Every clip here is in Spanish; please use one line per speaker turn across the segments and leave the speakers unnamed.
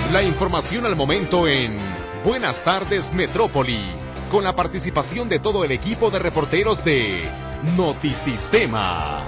La información al momento en Buenas tardes Metrópoli, con la participación de todo el equipo de reporteros de Notisistema.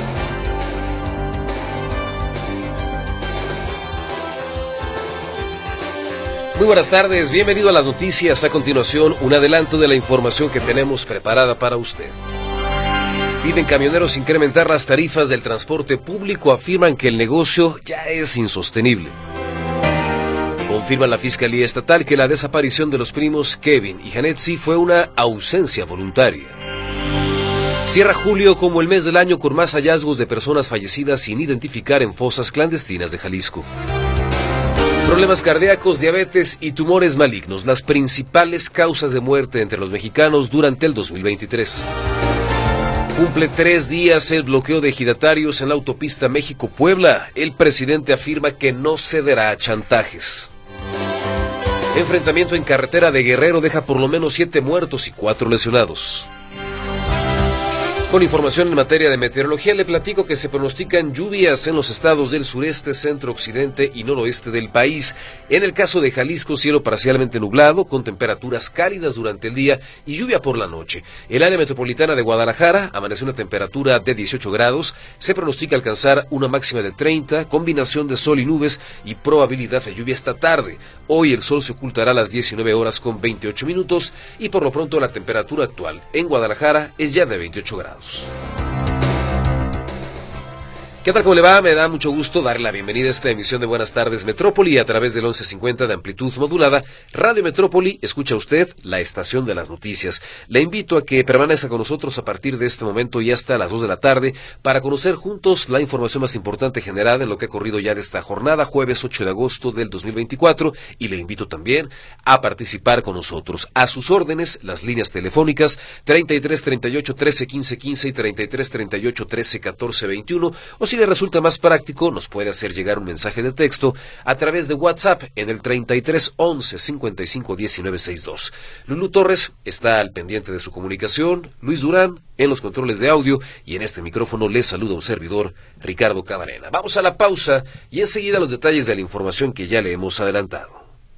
Muy buenas tardes, bienvenido a las noticias. A continuación, un adelanto de la información que tenemos preparada para usted. Piden camioneros incrementar las tarifas del transporte público, afirman que el negocio ya es insostenible. Confirma la Fiscalía Estatal que la desaparición de los primos Kevin y Janetsi fue una ausencia voluntaria. Cierra julio como el mes del año con más hallazgos de personas fallecidas sin identificar en fosas clandestinas de Jalisco. Problemas cardíacos, diabetes y tumores malignos, las principales causas de muerte entre los mexicanos durante el 2023. Cumple 3 días el bloqueo de ejidatarios en la autopista México-Puebla. El presidente afirma que no cederá a chantajes. Enfrentamiento en carretera de Guerrero deja por lo menos 7 muertos y 4 lesionados. Con información en materia de meteorología, le platico que se pronostican lluvias en los estados del sureste, centro, occidente y noroeste del país. En el caso de Jalisco, cielo parcialmente nublado, con temperaturas cálidas durante el día y lluvia por la noche. El área metropolitana de Guadalajara amanece una temperatura de 18 grados. Se pronostica alcanzar una máxima de 30, combinación de sol y nubes y probabilidad de lluvia esta tarde. Hoy el sol se ocultará a las 19 horas con 28 minutos y por lo pronto la temperatura actual en Guadalajara es ya de 28 grados. ¿Qué tal? ¿Cómo le va? Me da mucho gusto darle la bienvenida a esta emisión de Buenas tardes Metrópoli a través del 1150 de amplitud modulada. Radio Metrópoli, escucha usted la estación de las noticias. Le invito a que permanezca con nosotros a partir de este momento y hasta las 2 de la tarde para conocer juntos la información más importante generada en lo que ha corrido ya de esta jornada, jueves 8 de agosto del 2024, y le invito también a participar con nosotros. A sus órdenes, las líneas telefónicas 33 38 13 15 15 y 33 38 13 14 21, o si le resulta más práctico, nos puede hacer llegar un mensaje de texto a través de WhatsApp en el 33 11 55 19 62. Lulú Torres está al pendiente de su comunicación, Luis Durán en los controles de audio y en este micrófono les saluda un servidor, Ricardo Camarena. Vamos a la pausa y enseguida los detalles de la información que ya le hemos adelantado.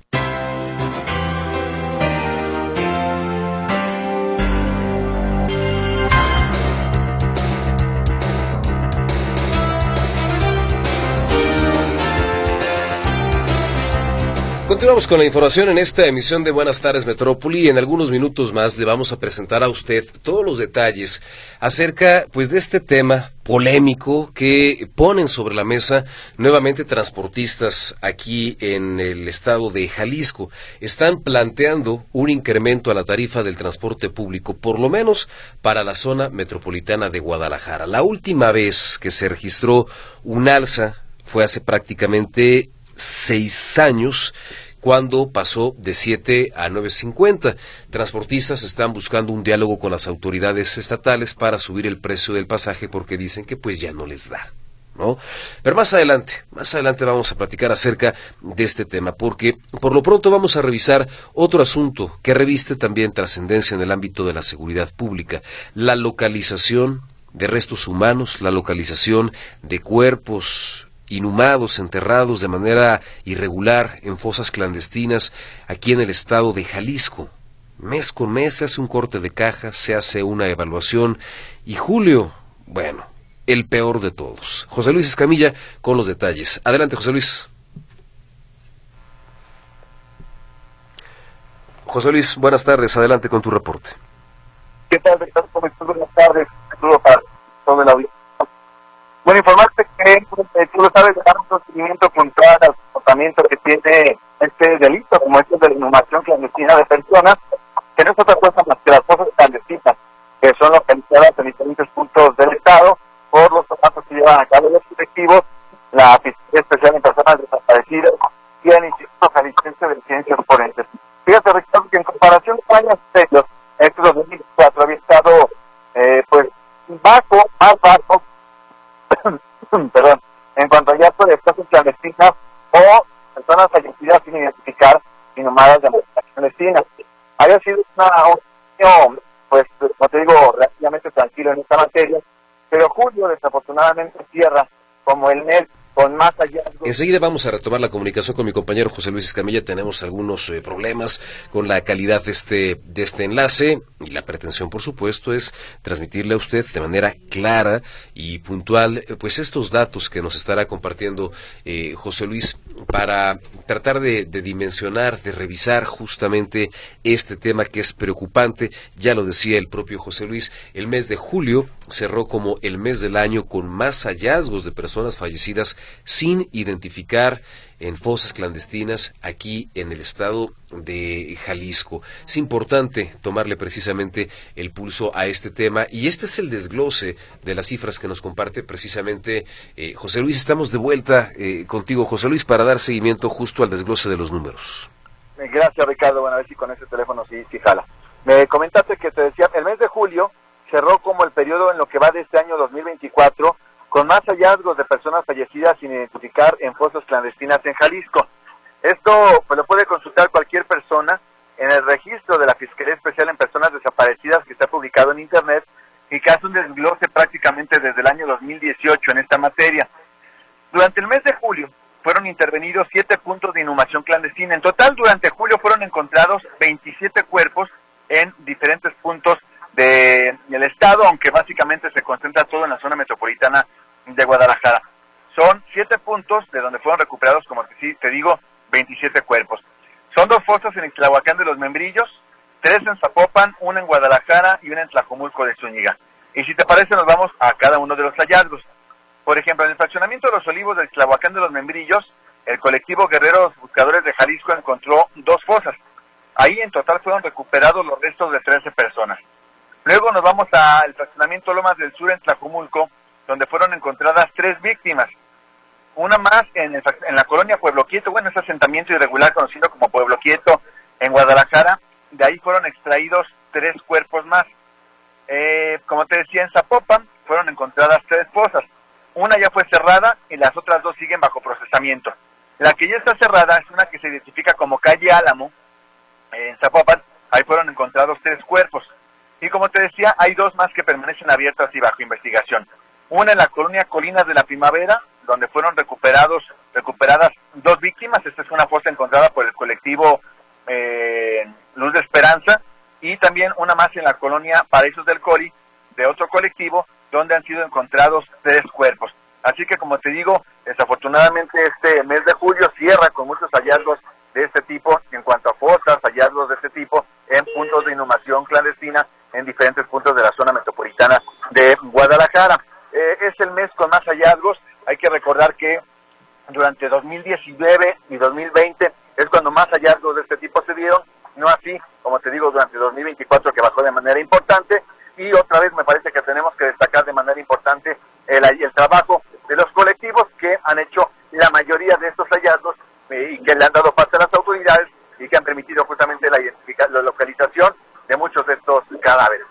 Continuamos con la información en esta emisión de Buenas tardes Metrópoli. En algunos minutos más le vamos a presentar a usted todos los detalles acerca de este tema polémico que ponen sobre la mesa nuevamente transportistas aquí en el estado de Jalisco. Están planteando un incremento a la tarifa del transporte público, por lo menos para la zona metropolitana de Guadalajara. La última vez que se registró un alza fue hace prácticamente 6 años, cuando pasó de 7 a 9.50. Transportistas están buscando un diálogo con las autoridades estatales para subir el precio del pasaje porque dicen que ya no les da, ¿no? Pero más adelante vamos a platicar acerca de este tema, porque por lo pronto vamos a revisar otro asunto que reviste también trascendencia en el ámbito de la seguridad pública: la localización de restos humanos, la localización de cuerpos inhumados, enterrados de manera irregular en fosas clandestinas aquí en el estado de Jalisco. Mes con mes se hace un corte de caja, se hace una evaluación y julio, el peor de todos. José Luis Escamilla con los detalles. Adelante, José Luis. José Luis, buenas tardes, adelante con tu reporte.
¿Qué tal, Ricardo? ¿Cómo estás? Buenas tardes. Saludos para todo el auditorio. Bueno, informarte que tú lo sabes, dar un procedimiento puntual al comportamiento que tiene este delito, como este de la inhumación clandestina de personas, que no es otra cosa más que las fosas clandestinas, que son localizadas en diferentes puntos del estado por los trabajos que llevan a cabo los directivos, la Fiscalía Especial en Personas Desaparecidas y el Instituto Jalisciense de Ciencias Forenses. Fíjate, Ricardo, que en comparación con años anteriores, este 2024 había estado más bajo, en cuanto a hallazgo de fosas clandestinas o personas fallecidas sin identificar, inhumadas de manera clandestina. Había sido un año, como te digo, relativamente tranquilo en esta materia, pero julio desafortunadamente cierra como el mes con más hallazgos.
Enseguida vamos a retomar la comunicación con mi compañero José Luis Escamilla. Tenemos algunos problemas con la calidad de este enlace, y la pretensión, por supuesto, es transmitirle a usted de manera clara y puntual pues estos datos que nos estará compartiendo José Luis, para tratar de dimensionar, de revisar justamente este tema que es preocupante. Ya lo decía el propio José Luis, el mes de julio cerró como el mes del año con más hallazgos de personas fallecidas sin identificar en fosas clandestinas aquí en el estado de Jalisco. Es importante tomarle precisamente el pulso a este tema, y este es el desglose de las cifras que nos comparte precisamente José Luis. Estamos de vuelta contigo, José Luis, para dar seguimiento justo al desglose de los números.
Gracias, Ricardo. Bueno, a ver si con ese teléfono sí jala. Me comentaste que te decía, el mes de julio cerró como el periodo en lo que va de este año 2024 con más hallazgos de personas fallecidas sin identificar en fosas clandestinas en Jalisco. Esto pues lo puede consultar cualquier persona en el registro de la Fiscalía Especial en Personas Desaparecidas, que está publicado en Internet y que hace un desglose prácticamente desde el año 2018 en esta materia. Durante el mes de julio fueron intervenidos 7 puntos de inhumación clandestina. En total, durante julio fueron encontrados 27 cuerpos en diferentes puntos del estado, aunque básicamente se concentra todo en la zona metropolitana de Guadalajara. Son 7 puntos de donde fueron recuperados, como te digo, 27 cuerpos. Son 2 fosas en Ixtlahuacán de los Membrillos, 3 en Zapopan, 1 en Guadalajara y 1 en Tlajomulco de Zúñiga. Y si te parece, nos vamos a cada uno de los hallazgos. Por ejemplo, en el fraccionamiento de los Olivos del Ixtlahuacán de los Membrillos, el colectivo Guerreros Buscadores de Jalisco encontró 2 fosas. Ahí en total fueron recuperados los restos de 13 personas. Luego nos vamos al fraccionamiento Lomas del Sur en Tlajomulco, donde fueron encontradas 3 víctimas. Una más en la colonia Pueblo Quieto, bueno, ese asentamiento irregular conocido como Pueblo Quieto en Guadalajara. De ahí fueron extraídos 3 cuerpos más. Como te decía, en Zapopan fueron encontradas 3 fosas. Una ya fue cerrada y las otras 2 siguen bajo procesamiento. La que ya está cerrada es una que se identifica como calle Álamo, en Zapopan. Ahí fueron encontrados 3 cuerpos. Y como te decía, hay 2 más que permanecen abiertas y bajo investigación. Una en la colonia Colinas de la Primavera, donde fueron recuperadas 2 víctimas. Esta es una fosa encontrada por el colectivo Luz de Esperanza. Y también una más en la colonia Paraísos del Coli, de otro colectivo, donde han sido encontrados 3 cuerpos. Así que, como te digo, desafortunadamente este mes de julio cierra con muchos hallazgos de este tipo, en cuanto a fosas, hallazgos de este tipo en puntos de inhumación clandestina en diferentes puntos de la zona metropolitana de Guadalajara. Es el mes con más hallazgos. Hay que recordar que durante 2019 y 2020 es cuando más hallazgos de este tipo se dieron, no así, como te digo, durante 2024, que bajó de manera importante. Y otra vez me parece que tenemos que destacar de manera importante el trabajo de los colectivos que han hecho la mayoría de estos hallazgos y que le han dado parte a las autoridades y que han permitido justamente la localización de muchos de estos cadáveres.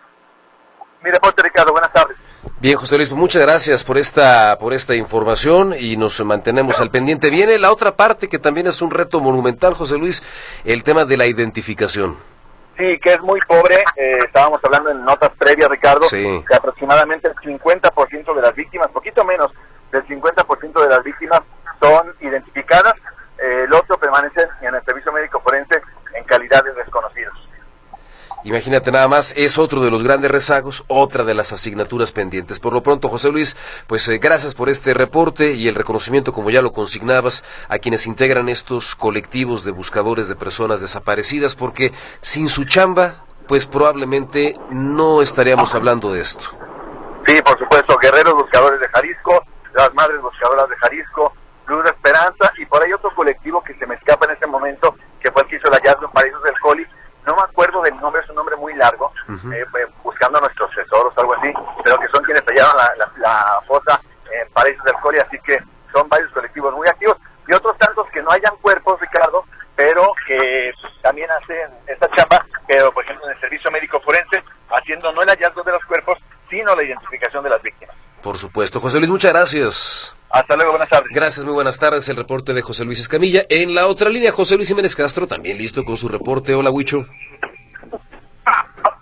Mi reporte, Ricardo, buenas tardes.
Bien, José Luis, muchas gracias por esta información y nos mantenemos al pendiente. Viene la otra parte que también es un reto monumental, José Luis, el tema de la identificación.
Sí, que es muy pobre. Estábamos hablando en notas previas, Ricardo,
sí,
que aproximadamente el 50% de las víctimas, poquito menos del 50% de las víctimas son identificadas. El otro permanecen en el servicio médico forense en calidad de desconocidos.
Imagínate nada más, es otro de los grandes rezagos, otra de las asignaturas pendientes. Por lo pronto, José Luis, pues gracias por este reporte y el reconocimiento, como ya lo consignabas, a quienes integran estos colectivos de buscadores de personas desaparecidas, porque sin su chamba, pues probablemente no estaríamos hablando de esto.
Sí, por supuesto, Guerreros Buscadores de Jalisco, las Madres Buscadoras de Jalisco, Luz de Esperanza, y por ahí otro colectivo que se me escapa en este momento, que fue el que hizo el hallazgo en Paraísos del Coli. No me acuerdo del nombre, es un nombre muy largo, buscando nuestros tesoros, algo así, pero que son quienes hallaron la fosa en Paraísos del Coli, así que son varios colectivos muy activos, y otros tantos que no hayan cuerpos, Ricardo, pero que también hacen esta chamba, pero por ejemplo en el servicio médico forense, haciendo no el hallazgo de los cuerpos, sino la identificación de las víctimas.
Por supuesto. José Luis, muchas gracias.
Hasta luego, buenas tardes.
Gracias, muy buenas tardes. El reporte de José Luis Escamilla. En la otra línea, José Luis Jiménez Castro, también listo con su reporte. Hola, Huicho.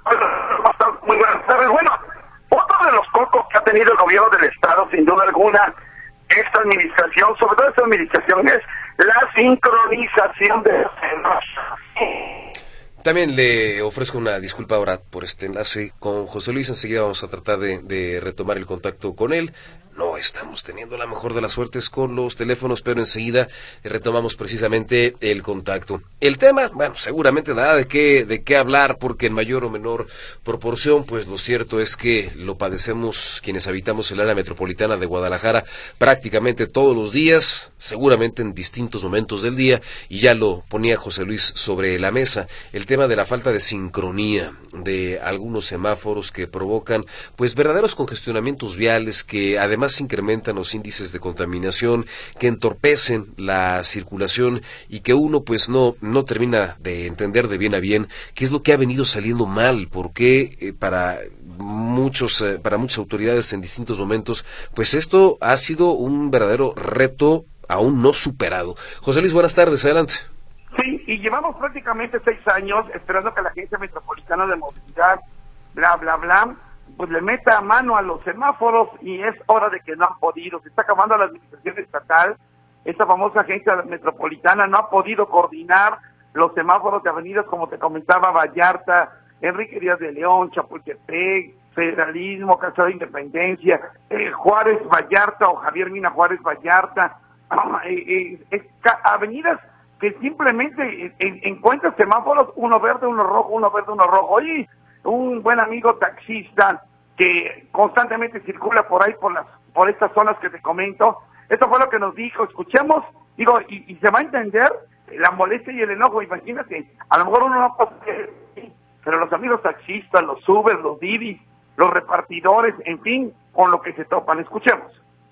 Muy buenas tardes. Bueno, otro de los cocos que ha tenido el gobierno del estado, sin duda alguna,
esta administración, sobre todo esta administración, es la sincronización de los semáforos.
También le ofrezco una disculpa ahora por este enlace con José Luis. Enseguida vamos a tratar de retomar el contacto con él. No estamos teniendo la mejor de las suertes con los teléfonos, pero enseguida retomamos precisamente el contacto. El tema, bueno, seguramente da de qué hablar, porque en mayor o menor proporción, pues lo cierto es que lo padecemos quienes habitamos el área metropolitana de Guadalajara prácticamente todos los días, seguramente en distintos momentos del día, y ya lo ponía José Luis sobre la mesa, el tema de la falta de sincronía de algunos semáforos que provocan pues verdaderos congestionamientos viales, que además incrementan los índices de contaminación, que entorpecen la circulación y que uno pues no termina de entender de bien a bien qué es lo que ha venido saliendo mal, porque para muchas autoridades en distintos momentos pues esto ha sido un verdadero reto aún no superado. José Luis, buenas tardes, adelante.
Sí, y llevamos prácticamente 6 años esperando que la Agencia Metropolitana de Movilidad, pues le meta mano a los semáforos, y es hora de que no han podido. Se está acabando la administración estatal. Esta famosa agencia metropolitana no ha podido coordinar los semáforos de avenidas, como te comentaba, Vallarta, Enrique Díaz de León, Chapultepec, Federalismo, Calzada de Independencia, Juárez Vallarta o Javier Mina Juárez Vallarta, avenidas que simplemente encuentras semáforos, uno verde, uno rojo, uno verde, uno rojo. Oye, un buen amigo taxista que constantemente circula por ahí, por estas zonas que te comento, esto fue lo que nos dijo. Escuchemos, digo, y se va a entender la molestia y el enojo. Imagínate, a lo mejor uno no puede, pero los amigos taxistas, los Uber, los Didi, los repartidores, en fin, con lo que se topan. Escuchemos.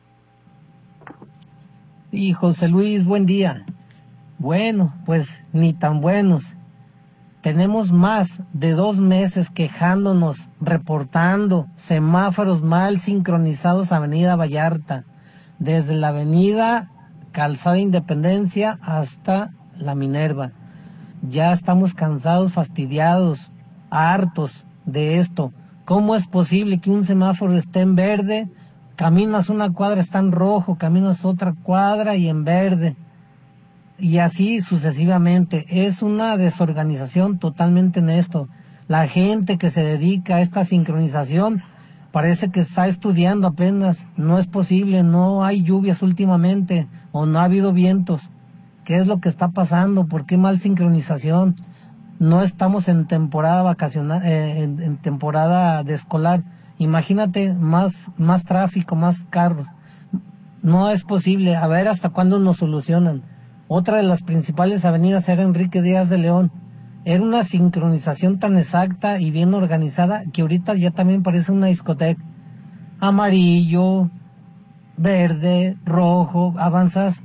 Y José Luis, buen día. Bueno, pues ni tan buenos. Tenemos más de 2 meses quejándonos, reportando semáforos mal sincronizados Avenida Vallarta, desde la avenida Calzada Independencia hasta la Minerva. Ya estamos cansados, fastidiados, hartos de esto. ¿Cómo es posible que un semáforo esté en verde, caminas una cuadra, está en rojo, caminas otra cuadra y en verde? Y así sucesivamente. Es una desorganización totalmente en esto. La gente que se dedica a esta sincronización parece que está estudiando apenas. No es posible, no hay lluvias últimamente, o no ha habido vientos. ¿Qué es lo que está pasando? ¿Por qué mal sincronización? No estamos en temporada vacacional, en temporada de escolar. Imagínate, más tráfico, más carros. No es posible. A ver hasta cuándo nos solucionan. Otra de las principales avenidas era Enrique Díaz de León. Era una sincronización tan exacta y bien organizada que ahorita ya también parece una discoteca. Amarillo, verde, rojo, avanzas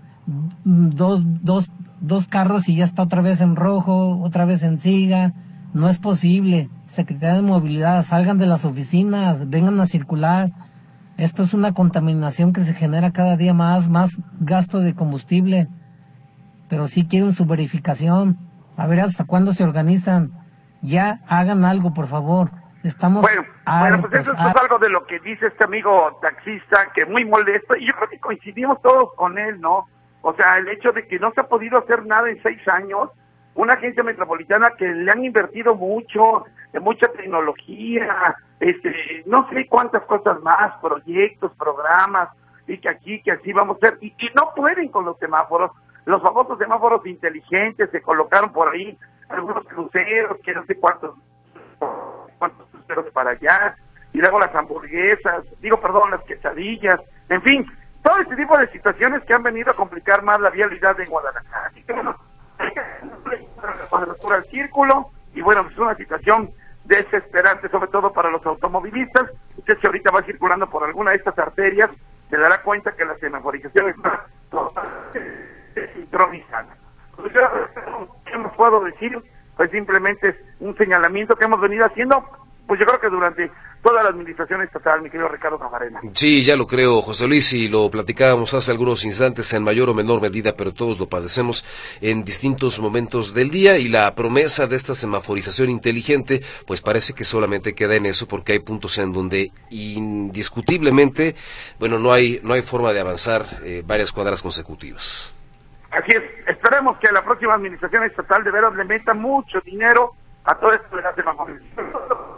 dos carros y ya está otra vez en rojo, otra vez en siga. No es posible. Secretaría de Movilidad, salgan de las oficinas, vengan a circular. Esto es una contaminación que se genera cada día más gasto de combustible. Pero sí quieren su verificación. A ver hasta cuándo se organizan. Ya hagan algo, por favor. Estamos
Bueno, pues eso es algo de lo que dice este amigo taxista, que muy molesto, y yo creo que coincidimos todos con él, ¿no? O sea, el hecho de que no se ha podido hacer nada en 6 años, una agencia metropolitana que le han invertido mucho, de mucha tecnología, no sé cuántas cosas más, proyectos, programas, y que aquí, que así vamos a hacer, y no pueden con los semáforos. Los famosos semáforos inteligentes se colocaron por ahí, algunos cruceros, que no sé cuántos cruceros para allá, y luego las hamburguesas, las quesadillas, en fin, todo este tipo de situaciones que han venido a complicar más la vialidad de Guadalajara. Así que bueno, cuadratura al círculo, y bueno, es una situación desesperante, sobre todo para los automovilistas. Usted, si ahorita va circulando por alguna de estas arterias, se dará cuenta que la semaforización está sincronizada. Pues yo, ¿qué me puedo decir? Pues simplemente es un señalamiento que hemos venido haciendo, pues yo creo que durante toda la administración estatal, mi querido Ricardo Camarena.
Sí, ya lo creo, José Luis, y lo platicábamos hace algunos instantes en mayor o menor medida, pero todos lo padecemos en distintos momentos del día, y la promesa de esta semaforización inteligente, pues parece que solamente queda en eso, porque hay puntos en donde indiscutiblemente, bueno, no hay forma de avanzar varias cuadras consecutivas.
Así es, esperemos que la próxima administración estatal de veras le meta mucho dinero a todo esto de la semaforización.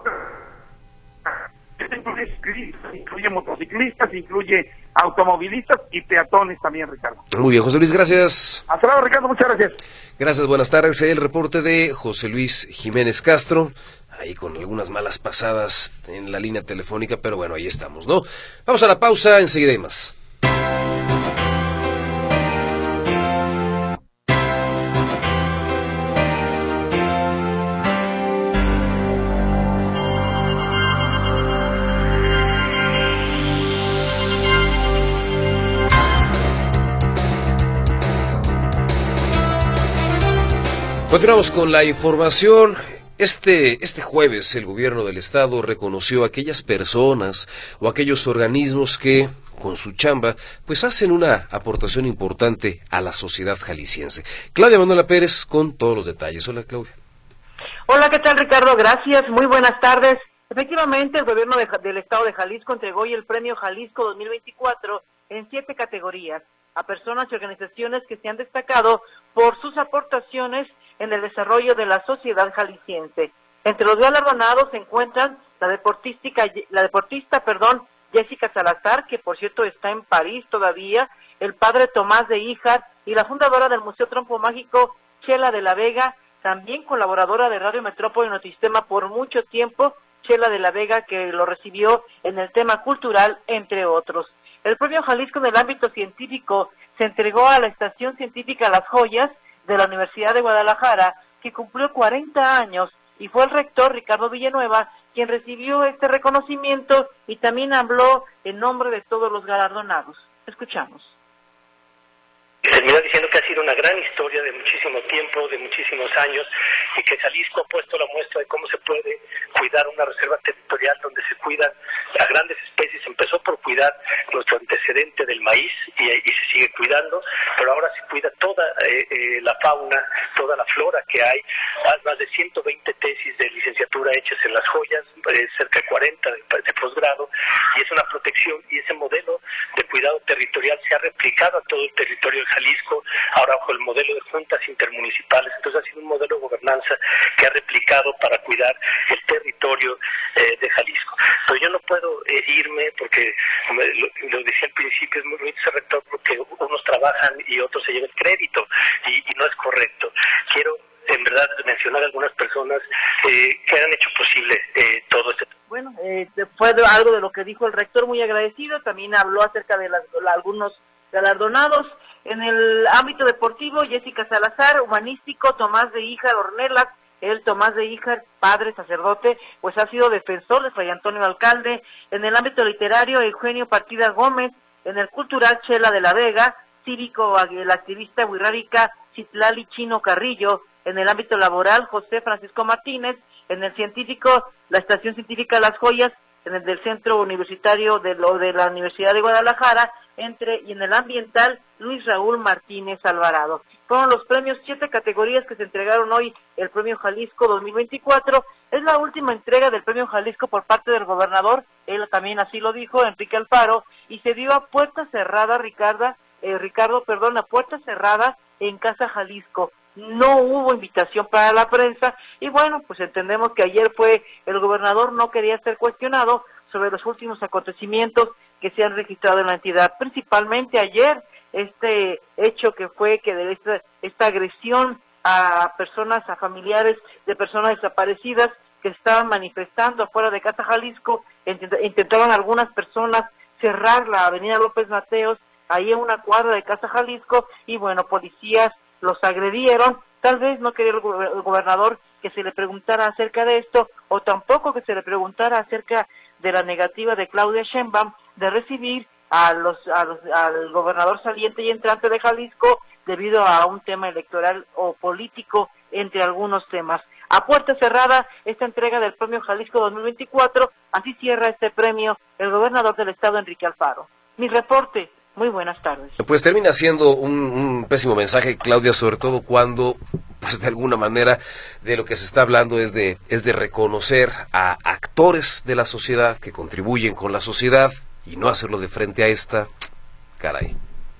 Incluye motociclistas, incluye automovilistas y peatones también, Ricardo.
Muy bien, José Luis, gracias.
Hasta luego, Ricardo, muchas gracias.
Gracias, buenas tardes. El reporte de José Luis Jiménez Castro, ahí con algunas malas pasadas en la línea telefónica, pero bueno, ahí estamos, ¿no? Vamos a la pausa, enseguida hay más. Continuamos con la información. Este jueves el gobierno del estado reconoció a aquellas personas o aquellos organismos que, con su chamba, pues hacen una aportación importante a la sociedad jalisciense. Claudia Manuela Pérez con todos los detalles. Hola, Claudia.
Hola, ¿qué tal, Ricardo? Gracias, muy buenas tardes. Efectivamente, el gobierno del estado de Jalisco entregó hoy el Premio Jalisco 2024 en 7 categorías a personas y organizaciones que se han destacado por sus aportaciones en el desarrollo de la sociedad jalisciense. Entre los galardonados se encuentran la deportista, Jessica Salazar, que por cierto está en París todavía, el padre Tomás de Híjar y la fundadora del Museo Trompo Mágico, Chela de la Vega, también colaboradora de Radio Metrópoli y Notisistema por mucho tiempo, Chela de la Vega, que lo recibió en el tema cultural, entre otros. El Premio Jalisco en el ámbito científico se entregó a la Estación Científica Las Joyas de la Universidad de Guadalajara, que cumplió 40 años, y fue el rector Ricardo Villanueva quien recibió este reconocimiento y también habló en nombre de todos los galardonados. Escuchamos.
Termina diciendo que ha sido una gran historia de muchísimo tiempo, de muchísimos años, y que Jalisco ha puesto la muestra de cómo se puede cuidar una reserva territorial donde se cuidan a grandes especies. Empezó por cuidar nuestro antecedente del maíz y se sigue cuidando, pero ahora se cuida toda la fauna, toda la flora que hay. Hay más de 120 tesis de licenciatura hechas en Las Joyas, cerca de 40 de posgrado, y es una protección, y ese modelo de cuidado territorial se ha replicado a todo el territorio de Jalisco, ahora bajo el modelo de juntas intermunicipales. Entonces ha sido un modelo de gobernanza que ha replicado para cuidar el territorio de Jalisco. Pero yo no puedo irme, porque lo decía al principio, es muy bonito ese rector, porque unos trabajan y otros se llevan el crédito, y no es correcto. Quiero en verdad mencionar a algunas personas que han hecho posible todo este.
Bueno, fue algo de lo que dijo el rector, muy agradecido. También habló acerca de algunos galardonados. En el ámbito deportivo, Jessica Salazar, humanístico, Tomás de Híjar Ornelas, el Tomás de Híjar, padre sacerdote, pues ha sido defensor de Fray Antonio Alcalde. En el ámbito literario, Eugenio Partida Gómez. En el cultural, Chela de la Vega, cívico, el activista wixárika Citlali Chino Carrillo. En el ámbito laboral, José Francisco Martínez. En el científico, la Estación Científica Las Joyas. En el del Centro Universitario de la Universidad de Guadalajara, y en el ambiental, Luis Raúl Martínez Alvarado. Fueron los premios, 7 categorías que se entregaron hoy, el Premio Jalisco 2024. Es la última entrega del Premio Jalisco por parte del gobernador, él también así lo dijo, Enrique Alfaro, y se dio a puerta cerrada, a puerta cerrada en Casa Jalisco. No hubo invitación para la prensa, y bueno, pues entendemos que ayer el gobernador no quería ser cuestionado sobre los últimos acontecimientos que se han registrado en la entidad, principalmente ayer, este hecho que fue de esta agresión a personas, a familiares de personas desaparecidas que estaban manifestando afuera de Casa Jalisco. Intentaron algunas personas cerrar la avenida López Mateos, ahí en una cuadra de Casa Jalisco, y bueno, policías los agredieron. Tal vez no quería el gobernador que se le preguntara acerca de esto, o tampoco que se le preguntara acerca de la negativa de Claudia Sheinbaum de recibir al gobernador saliente y entrante de Jalisco, debido a un tema electoral o político, entre algunos temas. A puerta cerrada, esta entrega del Premio Jalisco 2024, así cierra este premio el gobernador del estado, Enrique Alfaro. Mi reporte, muy buenas tardes.
Pues termina siendo un pésimo mensaje, Claudia, sobre todo cuando, pues de alguna manera, de lo que se está hablando es de reconocer a actores de la sociedad que contribuyen con la sociedad y no hacerlo de frente a esta, caray.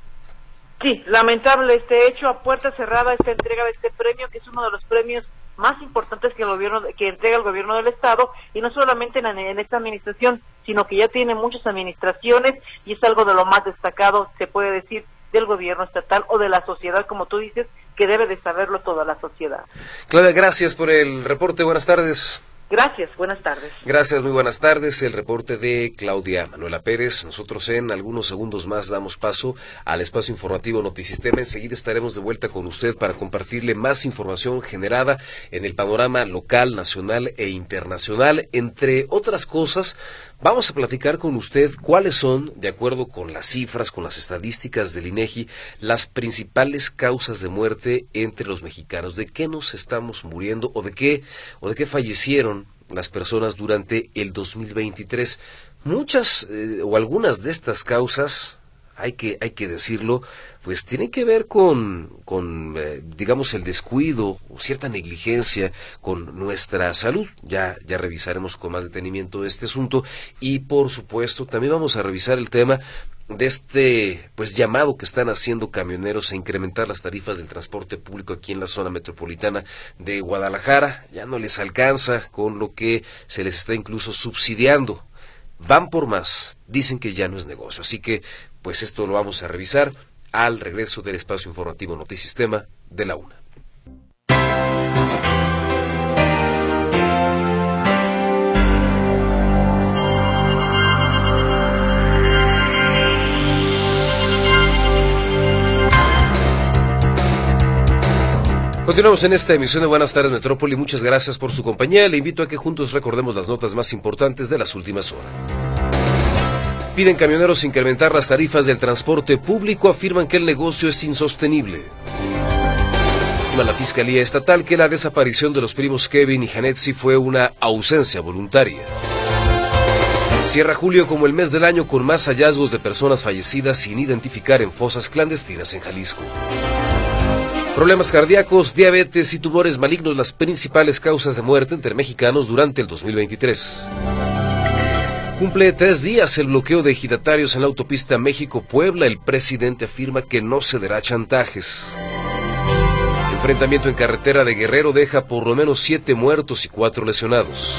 Sí, lamentable este hecho, a puerta cerrada esta entrega de este premio, que es uno de los premios más importantes que entrega el gobierno del estado, y no solamente en esta administración, sino que ya tiene muchas administraciones, y es algo de lo más destacado, se puede decir, del gobierno estatal o de la sociedad, como tú dices, que debe de saberlo toda la sociedad.
Claudia, gracias por el reporte, buenas tardes.
Gracias, buenas tardes.
Gracias, muy buenas tardes. El reporte de Claudia Manuela Pérez. Nosotros en algunos segundos más damos paso al espacio informativo Notisistema. Enseguida estaremos de vuelta con usted para compartirle más información generada en el panorama local, nacional e internacional. Entre otras cosas, vamos a platicar con usted cuáles son, de acuerdo con las cifras, con las estadísticas del INEGI, las principales causas de muerte entre los mexicanos. ¿De qué nos estamos muriendo o de qué fallecieron las personas durante el 2023? Muchas o algunas de estas causas, hay que decirlo, pues tienen que ver con digamos, el descuido o cierta negligencia con nuestra salud. Ya revisaremos con más detenimiento este asunto y, por supuesto, también vamos a revisar el tema de este llamado que están haciendo camioneros a incrementar las tarifas del transporte público aquí en la zona metropolitana de Guadalajara. Ya no les alcanza, con lo que se les está incluso subsidiando. Van por más, dicen que ya no es negocio. Así que pues esto lo vamos a revisar al regreso del espacio informativo Notisistema de la UNA. Continuamos en esta emisión de Buenas Tardes Metrópoli. Muchas gracias por su compañía. Le invito a que juntos recordemos las notas más importantes de las últimas horas. Piden camioneros incrementar las tarifas del transporte público, afirman que el negocio es insostenible. Afirma la Fiscalía Estatal que la desaparición de los primos Kevin y Janetsi fue una ausencia voluntaria. Cierra julio como el mes del año con más hallazgos de personas fallecidas sin identificar en fosas clandestinas en Jalisco. Problemas cardíacos, diabetes y tumores malignos, las principales causas de muerte entre mexicanos durante el 2023. Cumple 3 días el bloqueo de ejidatarios en la autopista México-Puebla. El presidente afirma que no cederá chantajes. Enfrentamiento en carretera de Guerrero deja por lo menos 7 muertos y 4 lesionados.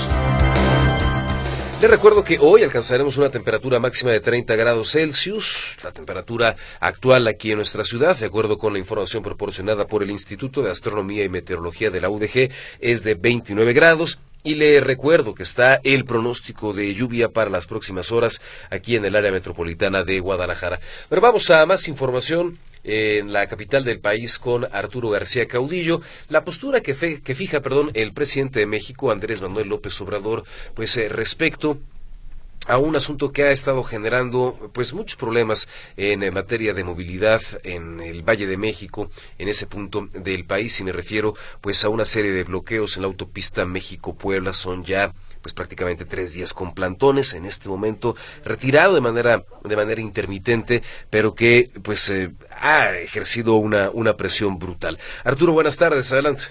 Les recuerdo que hoy alcanzaremos una temperatura máxima de 30 grados Celsius, la temperatura actual aquí en nuestra ciudad, de acuerdo con la información proporcionada por el Instituto de Astronomía y Meteorología de la UDG, es de 29 grados. Y le recuerdo que está el pronóstico de lluvia para las próximas horas aquí en el área metropolitana de Guadalajara. Pero vamos a más información en la capital del país con Arturo García Caudillo. La postura que fija el presidente de México, Andrés Manuel López Obrador, respecto a un asunto que ha estado generando muchos problemas en materia de movilidad en el Valle de México, en ese punto del país, y me refiero a una serie de bloqueos en la autopista México-Puebla. Son ya prácticamente 3 días con plantones en este momento, retirado de manera intermitente, pero que ha ejercido una presión brutal. Arturo, buenas tardes, adelante.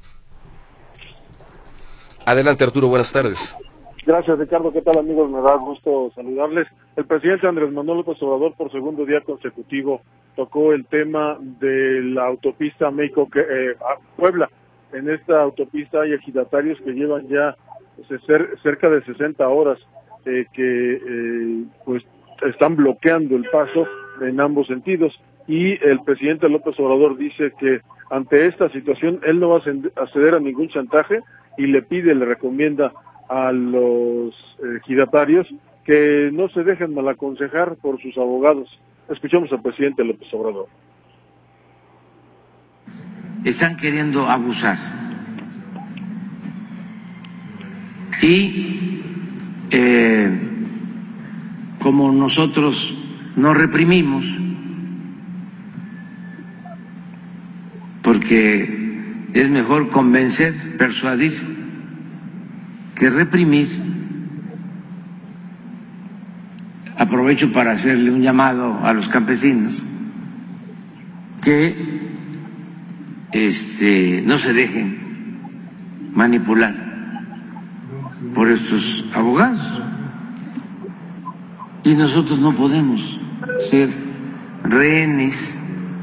Adelante, Arturo, buenas tardes.
Gracias, Ricardo. ¿Qué tal, amigos? Me da gusto saludarles. El presidente Andrés Manuel López Obrador, por segundo día consecutivo, tocó el tema de la autopista México-Puebla. En esta autopista hay ejidatarios que llevan ya cerca de 60 horas que están bloqueando el paso en ambos sentidos. Y el presidente López Obrador dice que ante esta situación él no va a ceder a ningún chantaje y le recomienda a los ejidatarios que no se dejen malaconsejar por sus abogados. Escuchamos al presidente López Obrador.
Están queriendo abusar y como nosotros no reprimimos, porque es mejor convencer, persuadir, que reprimir. Aprovecho para hacerle un llamado a los campesinos que no se dejen manipular por estos abogados. Y nosotros no podemos ser rehenes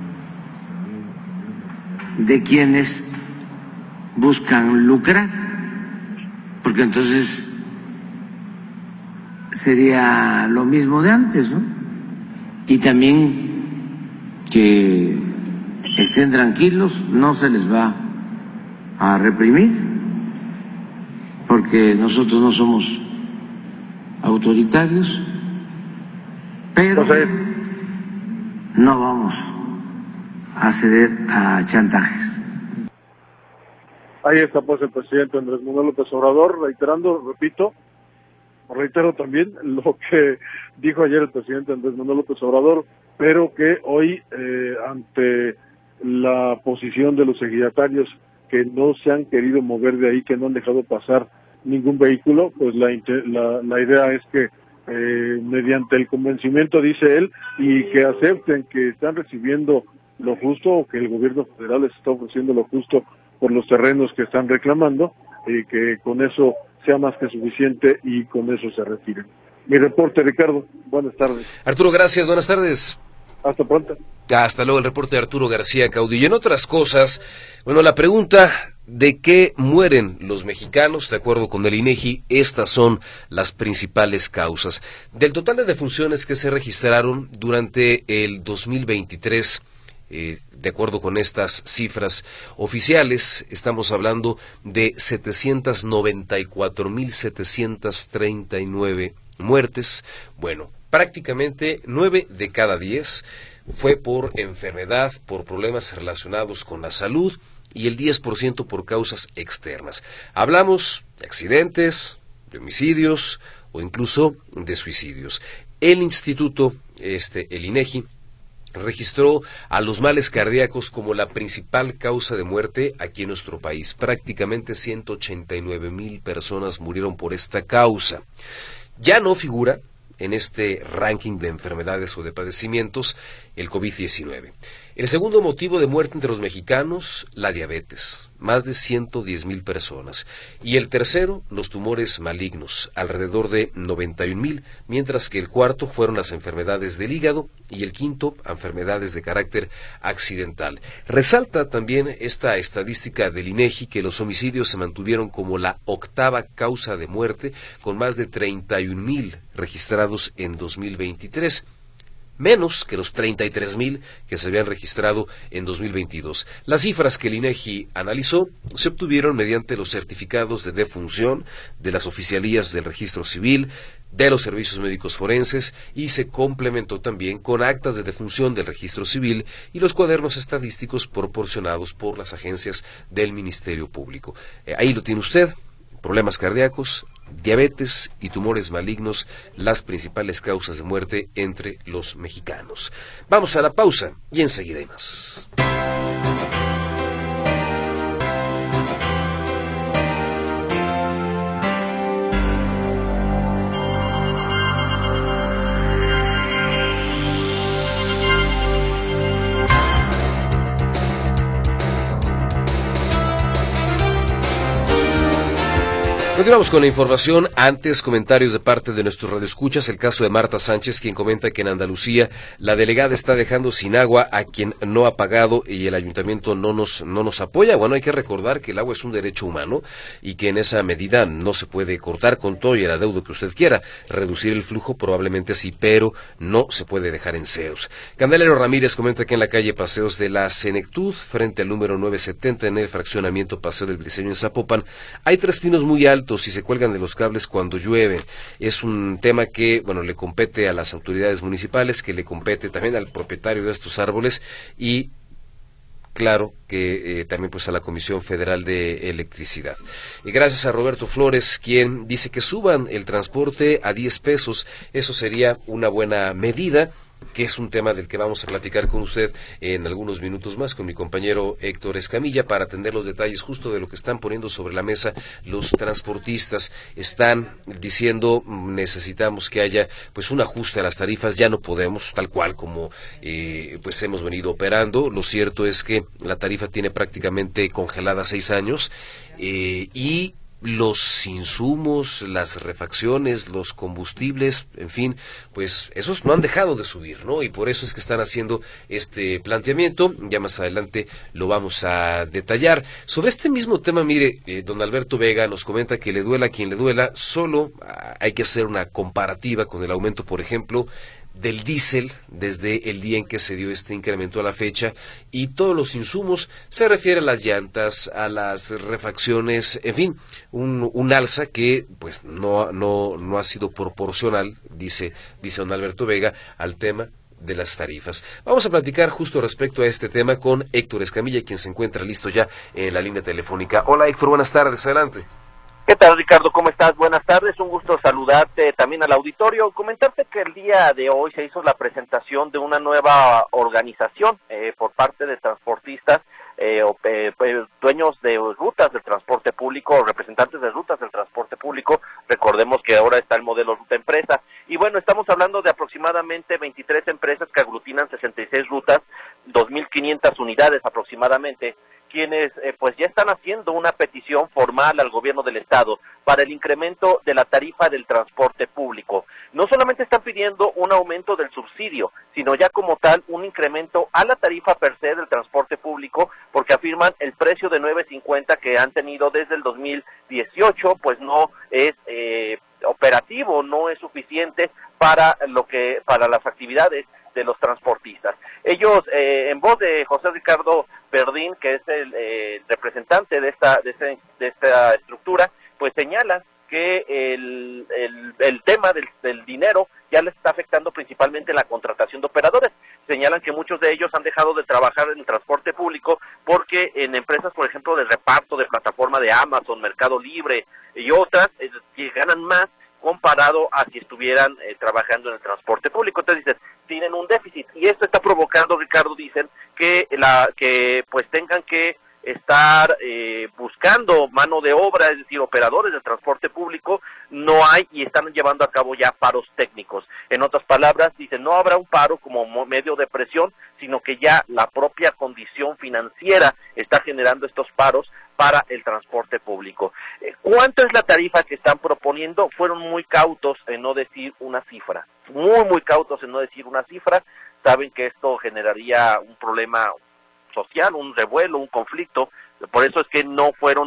de quienes buscan lucrar, porque entonces sería lo mismo de antes, ¿no? Y también que estén tranquilos, no se les va a reprimir, porque nosotros no somos autoritarios, pero no vamos a ceder a chantajes.
Ahí está pues el presidente Andrés Manuel López Obrador, reitero también lo que dijo ayer el presidente Andrés Manuel López Obrador, pero que hoy ante la posición de los ejidatarios que no se han querido mover de ahí, que no han dejado pasar ningún vehículo, pues la idea es que mediante el convencimiento, dice él, y que acepten que están recibiendo lo justo, o que el gobierno federal les está ofreciendo lo justo por los terrenos que están reclamando, y que con eso sea más que suficiente y con eso se retiren. Mi reporte, Ricardo. Buenas tardes.
Arturo, gracias. Buenas tardes.
Hasta pronto.
Hasta luego, el reporte de Arturo García Caudillo. En otras cosas, bueno, la pregunta de qué mueren los mexicanos, de acuerdo con el INEGI, estas son las principales causas. Del total de defunciones que se registraron durante el 2023, de acuerdo con estas cifras oficiales, estamos hablando de 794.739 muertes. Bueno, prácticamente 9 de cada 10 fue por enfermedad, por problemas relacionados con la salud, y el 10% por causas externas. Hablamos de accidentes, de homicidios o incluso de suicidios. El instituto, el INEGI, registró a los males cardíacos como la principal causa de muerte aquí en nuestro país. Prácticamente 189,000 personas murieron por esta causa. Ya no figura en este ranking de enfermedades o de padecimientos el COVID-19. El segundo motivo de muerte entre los mexicanos, la diabetes, más de 110,000 personas. Y el tercero, los tumores malignos, alrededor de 91,000, mientras que el cuarto fueron las enfermedades del hígado y el quinto, enfermedades de carácter accidental. Resalta también esta estadística del INEGI que los homicidios se mantuvieron como la octava causa de muerte, con más de 31,000 registrados en 2023. Menos que los 33,000 que se habían registrado en 2022. Las cifras que el INEGI analizó se obtuvieron mediante los certificados de defunción de las oficialías del registro civil, de los servicios médicos forenses, y se complementó también con actas de defunción del registro civil y los cuadernos estadísticos proporcionados por las agencias del Ministerio Público. Ahí lo tiene usted, problemas cardíacos, diabetes y tumores malignos, las principales causas de muerte entre los mexicanos. Vamos a la pausa y enseguida hay más. Continuamos con la información. Antes, comentarios de parte de nuestros radioescuchas. El caso de Marta Sánchez, quien comenta que en Andalucía la delegada está dejando sin agua a quien no ha pagado y el ayuntamiento no nos apoya. Bueno, hay que recordar que el agua es un derecho humano y que en esa medida no se puede cortar con todo y el adeudo que usted quiera. Reducir el flujo probablemente sí, pero no se puede dejar en ceros. Candelario Ramírez comenta que en la calle Paseos de la Senectud, frente al número 970 en el fraccionamiento Paseo del Briceño en Zapopan, hay 3 pinos muy altos y se cuelgan de los cables cuando llueve. Es un tema que, bueno, le compete a las autoridades municipales, que le compete también al propietario de estos árboles y, claro, que también pues a la Comisión Federal de Electricidad. Y gracias a Roberto Flores, quien dice que suban el transporte a 10 pesos. Eso sería una buena medida. que es un tema del que vamos a platicar con usted en algunos minutos más con mi compañero Héctor Escamilla para atender los detalles justo de lo que están poniendo sobre la mesa los transportistas. Están diciendo necesitamos que haya pues un ajuste a las tarifas, ya no podemos tal cual como pues hemos venido operando. Lo cierto es que la tarifa tiene prácticamente congelada 6 años y los insumos, las refacciones, los combustibles, en fin, pues esos no han dejado de subir, ¿no? Y por eso es que están haciendo este planteamiento. Ya más adelante lo vamos a detallar. Sobre este mismo tema, mire, don Alberto Vega nos comenta que le duela a quien le duela, solo hay que hacer una comparativa con el aumento, por ejemplo, del diésel desde el día en que se dio este incremento a la fecha, y todos los insumos, se refiere a las llantas, a las refacciones, en fin, un alza que pues no ha sido proporcional, dice don Alberto Vega, al tema de las tarifas. Vamos a platicar justo respecto a este tema con Héctor Escamilla, quien se encuentra listo ya en la línea telefónica. Hola Héctor, buenas tardes, adelante.
¿Qué tal, Ricardo? ¿Cómo estás? Buenas tardes, un gusto saludarte también al auditorio. Comentarte que el día de hoy se hizo la presentación de una nueva organización por parte de transportistas, dueños de rutas del transporte público, representantes de rutas del transporte público. Recordemos que ahora está el modelo ruta empresa. Y bueno, estamos hablando de aproximadamente 23 empresas que aglutinan 66 rutas, 2.500 unidades aproximadamente, quienes pues ya están haciendo una petición formal al gobierno del estado para el incremento de la tarifa del transporte público. No solamente están pidiendo un aumento del subsidio, sino ya como tal un incremento a la tarifa per se del transporte público, porque afirman el precio de 9.50 que han tenido desde el 2018, pues no es operativo, no es suficiente para las actividades de los transportistas. Ellos, en voz de José Ricardo Verdín, que es el representante de esta estructura, pues señalan que el tema del dinero ya les está afectando principalmente en la contratación de operadores. Señalan que muchos de ellos han dejado de trabajar en el transporte público porque en empresas, por ejemplo, de reparto, de plataforma de Amazon, Mercado Libre y otras, que ganan más comparado a si estuvieran trabajando en el transporte público. Entonces dices, tienen un déficit, y esto está provocando, Ricardo, dicen que pues tengan que estar buscando mano de obra, es decir, operadores del transporte público, no hay, y están llevando a cabo ya paros técnicos. En otras palabras, dicen, no habrá un paro como medio de presión, sino que ya la propia condición financiera está generando estos paros para el transporte público. ¿Cuánto es la tarifa que están proponiendo? Fueron muy cautos en no decir una cifra, muy cautos en no decir una cifra. Saben que esto generaría un problema social, un revuelo, un conflicto. Por eso es que no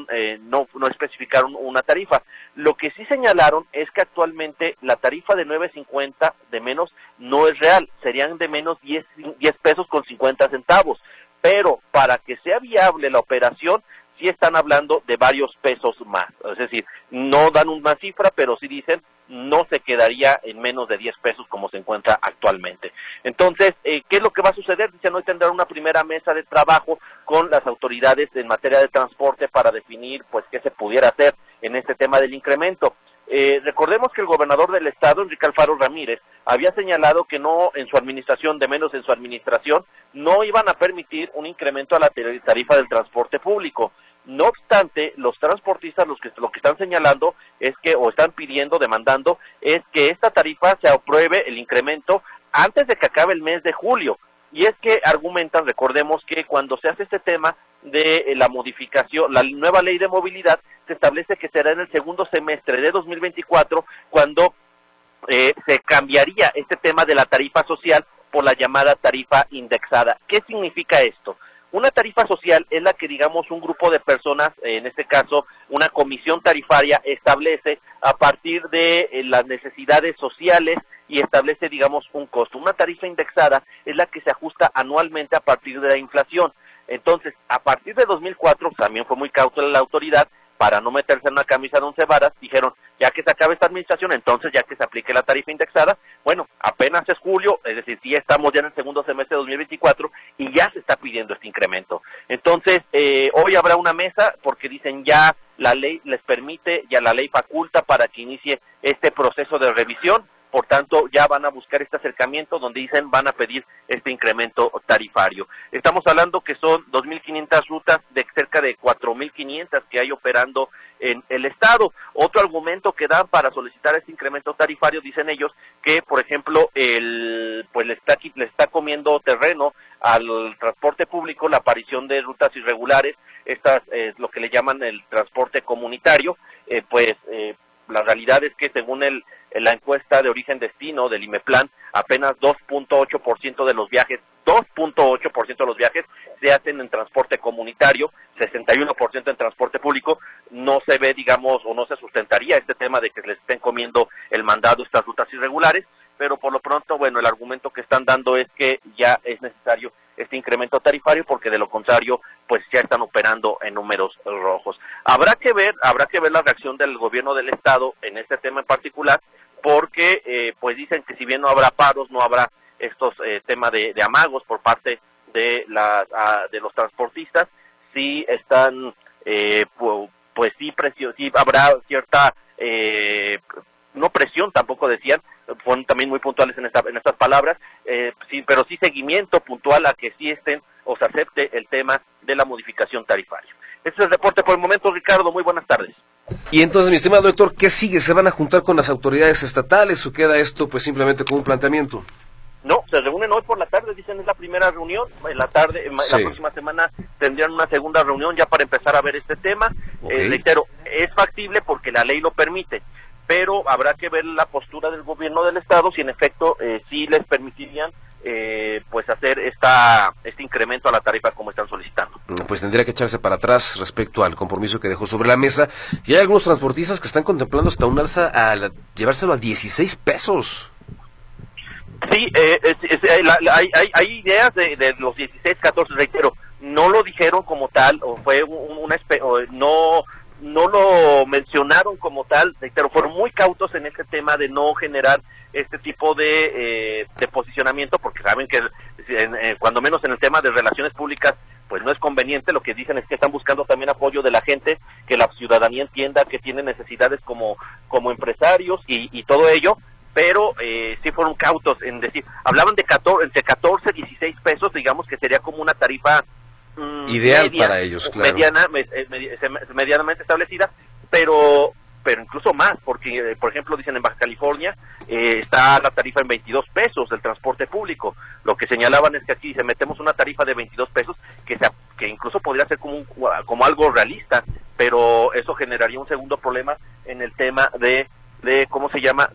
especificaron una tarifa. Lo que sí señalaron es que actualmente la tarifa de 9.50 de menos no es real, serían de menos 10 pesos con 50 centavos, pero para que sea viable la operación sí están hablando de varios pesos más. Es decir, no dan una cifra, pero sí dicen no se quedaría en menos de 10 pesos como se encuentra actualmente. Entonces, ¿qué es lo que va a suceder? Dicen, hoy tendrán una primera mesa de trabajo con las autoridades en materia de transporte para definir pues qué se pudiera hacer en este tema del incremento. Recordemos que el gobernador del estado, Enrique Alfaro Ramírez, había señalado que no en su administración, de menos en su administración, no iban a permitir un incremento a la tarifa del transporte público. No obstante, los transportistas lo que están señalando es que, o están pidiendo, demandando, es que esta tarifa se apruebe el incremento antes de que acabe el mes de julio. Y es que argumentan, recordemos que cuando se hace este tema de la modificación, la nueva ley de movilidad, se establece que será en el segundo semestre de 2024 cuando se cambiaría este tema de la tarifa social por la llamada tarifa indexada. ¿Qué significa esto? Una tarifa social es la que, digamos, un grupo de personas, en este caso una comisión tarifaria, establece a partir de las necesidades sociales y establece, digamos, un costo. Una tarifa indexada es la que se ajusta anualmente a partir de la inflación. Entonces, a partir de 2004, también fue muy cauta la autoridad, para no meterse en una camisa de 11 varas, dijeron, ya que se acabe esta administración, entonces ya que se aplique la tarifa indexada. Bueno, apenas es julio, es decir, sí estamos ya en el segundo semestre de 2024 y ya se está pidiendo este incremento. Entonces, hoy habrá una mesa porque dicen ya la ley les permite, ya la ley faculta para que inicie este proceso de revisión. por tanto ya van a buscar este acercamiento donde dicen van a pedir este incremento tarifario. Estamos hablando que son 2.500 rutas de cerca de 4.500 que hay operando en el estado. Otro argumento que dan para solicitar este incremento tarifario, dicen ellos, que por ejemplo pues le está comiendo terreno al transporte público la aparición de rutas irregulares, estas lo que le llaman el transporte comunitario, la realidad es que según la encuesta de origen-destino del IMEPLAN, apenas 2.8% de los viajes se hacen en transporte comunitario, 61% en transporte público. No se ve, digamos, o no se sustentaría este tema de que les estén comiendo el mandado estas rutas irregulares, pero por lo pronto, bueno, el argumento que están dando es que ya es necesario este incremento tarifario porque de lo contrario, pues ya están operando en números rojos. Habrá que ver la reacción del gobierno del estado en este tema en particular, porque pues dicen que si bien no habrá paros, no habrá estos temas de amagos por parte de los transportistas, sí están pues sí habrá cierta no presión, tampoco decían, fueron también muy puntuales en estas palabras, sí, pero sí seguimiento puntual a que sí estén o se acepte el tema de la modificación tarifaria. Este es el reporte por el momento, Ricardo, muy buenas tardes.
Y entonces, mi estimado Héctor, ¿qué sigue? ¿Se van a juntar con las autoridades estatales o queda esto pues simplemente como un planteamiento?
No, se reúnen hoy por la tarde, dicen es la primera reunión, en la tarde, sí. La próxima semana tendrían una segunda reunión ya para empezar a ver este tema. Okay. Reitero, es factible porque la ley lo permite, pero habrá que ver la postura del gobierno del estado si en efecto sí les permitirían pues hacer este incremento a la tarifa como están solicitando.
Pues tendría que echarse para atrás respecto al compromiso que dejó sobre la mesa, y hay algunos transportistas que están contemplando hasta un alza a llevárselo a 16 pesos.
Sí, hay ideas de los 16, 14, reitero, no lo dijeron como tal, o fue no lo mencionaron como tal, reitero, fueron muy cautos en este tema de no generar este tipo de posicionamiento, porque saben que cuando menos en el tema de relaciones públicas, pues no es conveniente. Lo que dicen es que están buscando también apoyo de la gente, que la ciudadanía entienda que tiene necesidades como empresarios y todo ello, pero sí fueron cautos en decir, hablaban de entre 14 y 16 pesos, digamos que sería como una tarifa
ideal para ellos, claro.
Medianamente establecida, pero incluso más, porque por ejemplo dicen en Baja California está la tarifa en 22 pesos del transporte público. Lo que señalaban es que aquí se metemos una tarifa de 22 pesos que incluso podría ser como algo realista, pero eso generaría un segundo problema en el tema de ¿cómo se llama?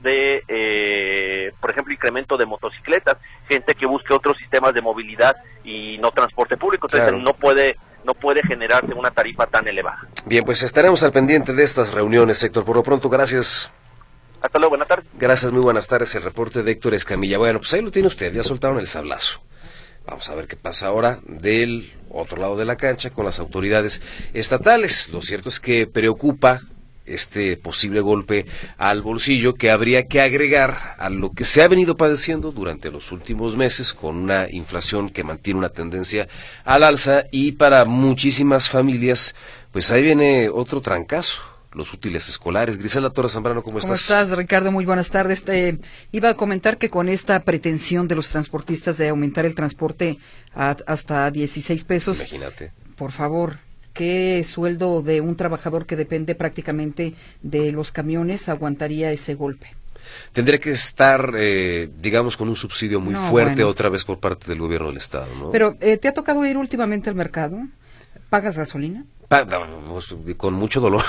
Por ejemplo, incremento de motocicletas, gente que busque otros sistemas de movilidad y no transporte público. Entonces claro, no puede generarse una tarifa tan elevada.
Bien, pues estaremos al pendiente de estas reuniones, Héctor. Por lo pronto, gracias.
Hasta luego, buenas tardes.
Gracias, muy buenas tardes. El reporte de Héctor Escamilla. Bueno, pues ahí lo tiene usted, ya soltaron el sablazo. Vamos a ver qué pasa ahora del otro lado de la cancha con las autoridades estatales. Lo cierto es que preocupa este posible golpe al bolsillo que habría que agregar a lo que se ha venido padeciendo durante los últimos meses, con una inflación que mantiene una tendencia al alza, y para muchísimas familias pues ahí viene otro trancazo, los útiles escolares. Griselda Torres Zambrano, ¿cómo estás?
¿Cómo estás, Ricardo? Muy buenas tardes. Iba a comentar que con esta pretensión de los transportistas de aumentar el transporte hasta 16 pesos,
imagínate,
por favor, ¿qué sueldo de un trabajador que depende prácticamente de los camiones aguantaría ese golpe?
Tendría que estar, digamos, con un subsidio muy fuerte otra vez por parte del gobierno del estado, ¿no?
Pero, ¿te ha tocado ir últimamente al mercado? ¿Pagas gasolina?
Con mucho dolor.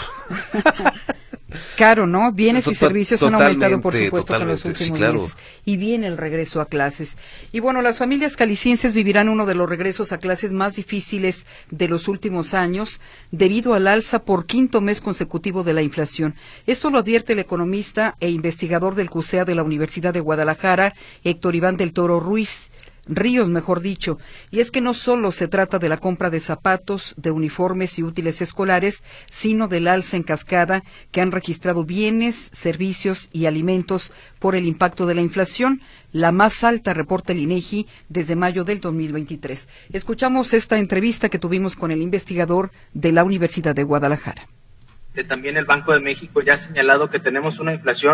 Caro, ¿no? Bienes y servicios han aumentado, por supuesto, en los últimos
sí, claro,
meses. Y viene el regreso a clases. Y bueno, las familias calicienses vivirán uno de los regresos a clases más difíciles de los últimos años, debido al alza por quinto mes consecutivo de la inflación. Esto lo advierte el economista e investigador del CUSEA de la Universidad de Guadalajara, Héctor Iván del Toro Ríos, mejor dicho, y es que no solo se trata de la compra de zapatos, de uniformes y útiles escolares, sino del alza en cascada que han registrado bienes, servicios y alimentos por el impacto de la inflación, la más alta, reporta el INEGI, desde mayo del 2023. Escuchamos esta entrevista que tuvimos con el investigador de la Universidad de Guadalajara.
También el Banco de México ya ha señalado que tenemos una inflación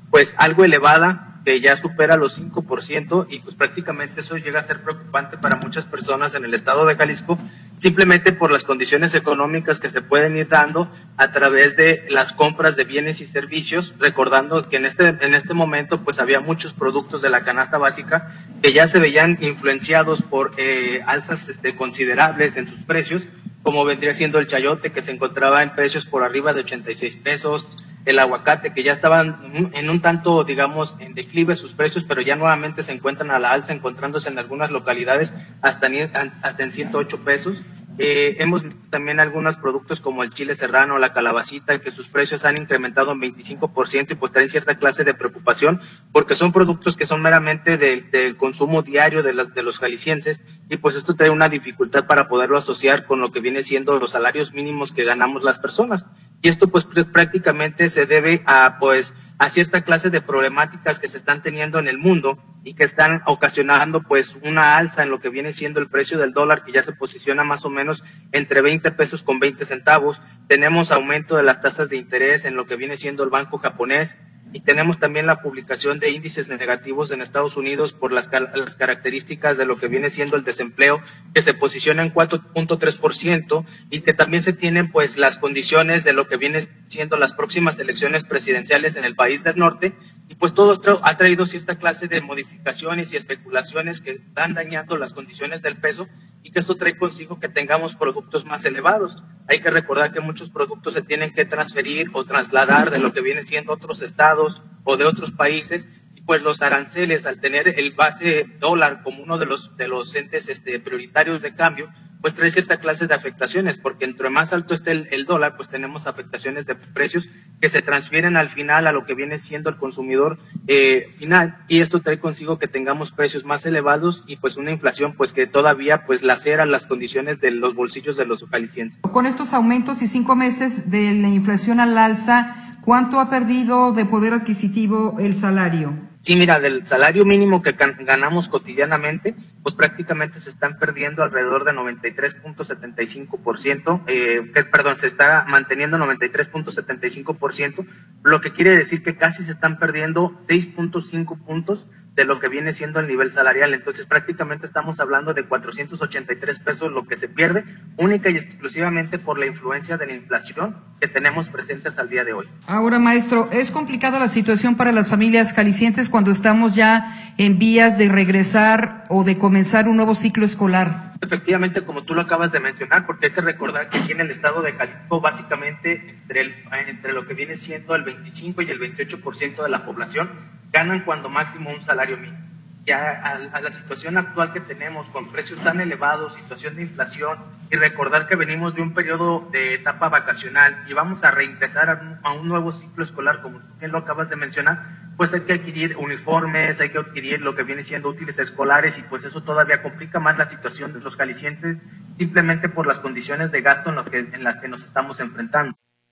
pues algo elevada, que ya supera los 5%, y pues prácticamente eso llega a ser preocupante para muchas personas en el estado de Jalisco, simplemente por las condiciones económicas que se pueden ir dando a través de las compras de bienes y servicios, recordando que en este momento pues había muchos productos de la canasta básica que ya se veían influenciados por alzas considerables en sus precios, como vendría siendo el chayote, que se encontraba en precios por arriba de 86 pesos, el aguacate, que ya estaban en un tanto, digamos, en declive sus precios, pero ya nuevamente se encuentran a la alza, encontrándose en algunas localidades hasta en 108 pesos. Hemos visto también algunos productos como el chile serrano, la calabacita, que sus precios han incrementado en 25% y pues traen cierta clase de preocupación, porque son productos que son meramente del consumo diario de los jaliscienses, y pues esto trae una dificultad para poderlo asociar con lo que viene siendo los salarios mínimos que ganamos las personas. Y esto pues prácticamente se debe a cierta clase de problemáticas que se están teniendo en el mundo y que están ocasionando pues una alza en lo que viene siendo el precio del dólar, que ya se posiciona más o menos entre 20 pesos con 20 centavos. Tenemos aumento de las tasas de interés en lo que viene siendo el banco japonés, y tenemos también la publicación de índices negativos en Estados Unidos por las características de lo que viene siendo el desempleo, que se posiciona en 4.3%, y que también se tienen pues las condiciones de lo que viene siendo las próximas elecciones presidenciales en el país del norte, y pues todo esto ha traído cierta clase de modificaciones y especulaciones que están dañando las condiciones del peso, y que esto trae consigo que tengamos productos más elevados. Hay que recordar que muchos productos se tienen que transferir o trasladar de lo que viene siendo otros estados o de otros países, y pues los aranceles, al tener el base dólar como uno de los entes prioritarios de cambio, pues trae cierta clase de afectaciones, porque entre más alto esté el dólar, pues tenemos afectaciones de precios que se transfieren al final a lo que viene siendo el consumidor final, y esto trae consigo que tengamos precios más elevados y pues una inflación pues que todavía pues lacera las condiciones de los bolsillos de los jaliscienses.
Con estos aumentos y 5 meses de la inflación al alza, ¿cuánto ha perdido de poder adquisitivo el salario?
Sí, mira, del salario mínimo que ganamos cotidianamente, pues prácticamente se están perdiendo alrededor de 93.75%, se está manteniendo 93.75%, lo que quiere decir que casi se están perdiendo 6.5 puntos de lo que viene siendo el nivel salarial. Entonces prácticamente estamos hablando de 483 pesos lo que se pierde, única y exclusivamente por la influencia de la inflación que tenemos presentes al día de hoy.
Ahora, maestro, ¿es complicada la situación para las familias jaliscienses cuando estamos ya en vías de regresar o de comenzar un nuevo ciclo escolar?
Efectivamente, como tú lo acabas de mencionar, porque hay que recordar que aquí en el estado de Jalisco, básicamente entre lo que viene siendo el 25 y el 28% de la población ganan cuando máximo un salario mínimo. Ya a la situación actual que tenemos, con precios tan elevados, situación de inflación, y recordar que venimos de un periodo de etapa vacacional y vamos a reingresar a un nuevo ciclo escolar, como tú bien lo acabas de mencionar, pues hay que adquirir uniformes, hay que adquirir lo que viene siendo útiles escolares, y pues eso todavía complica más la situación de los jaliscienses, simplemente por las condiciones de gasto en las que nos estamos enfrentando.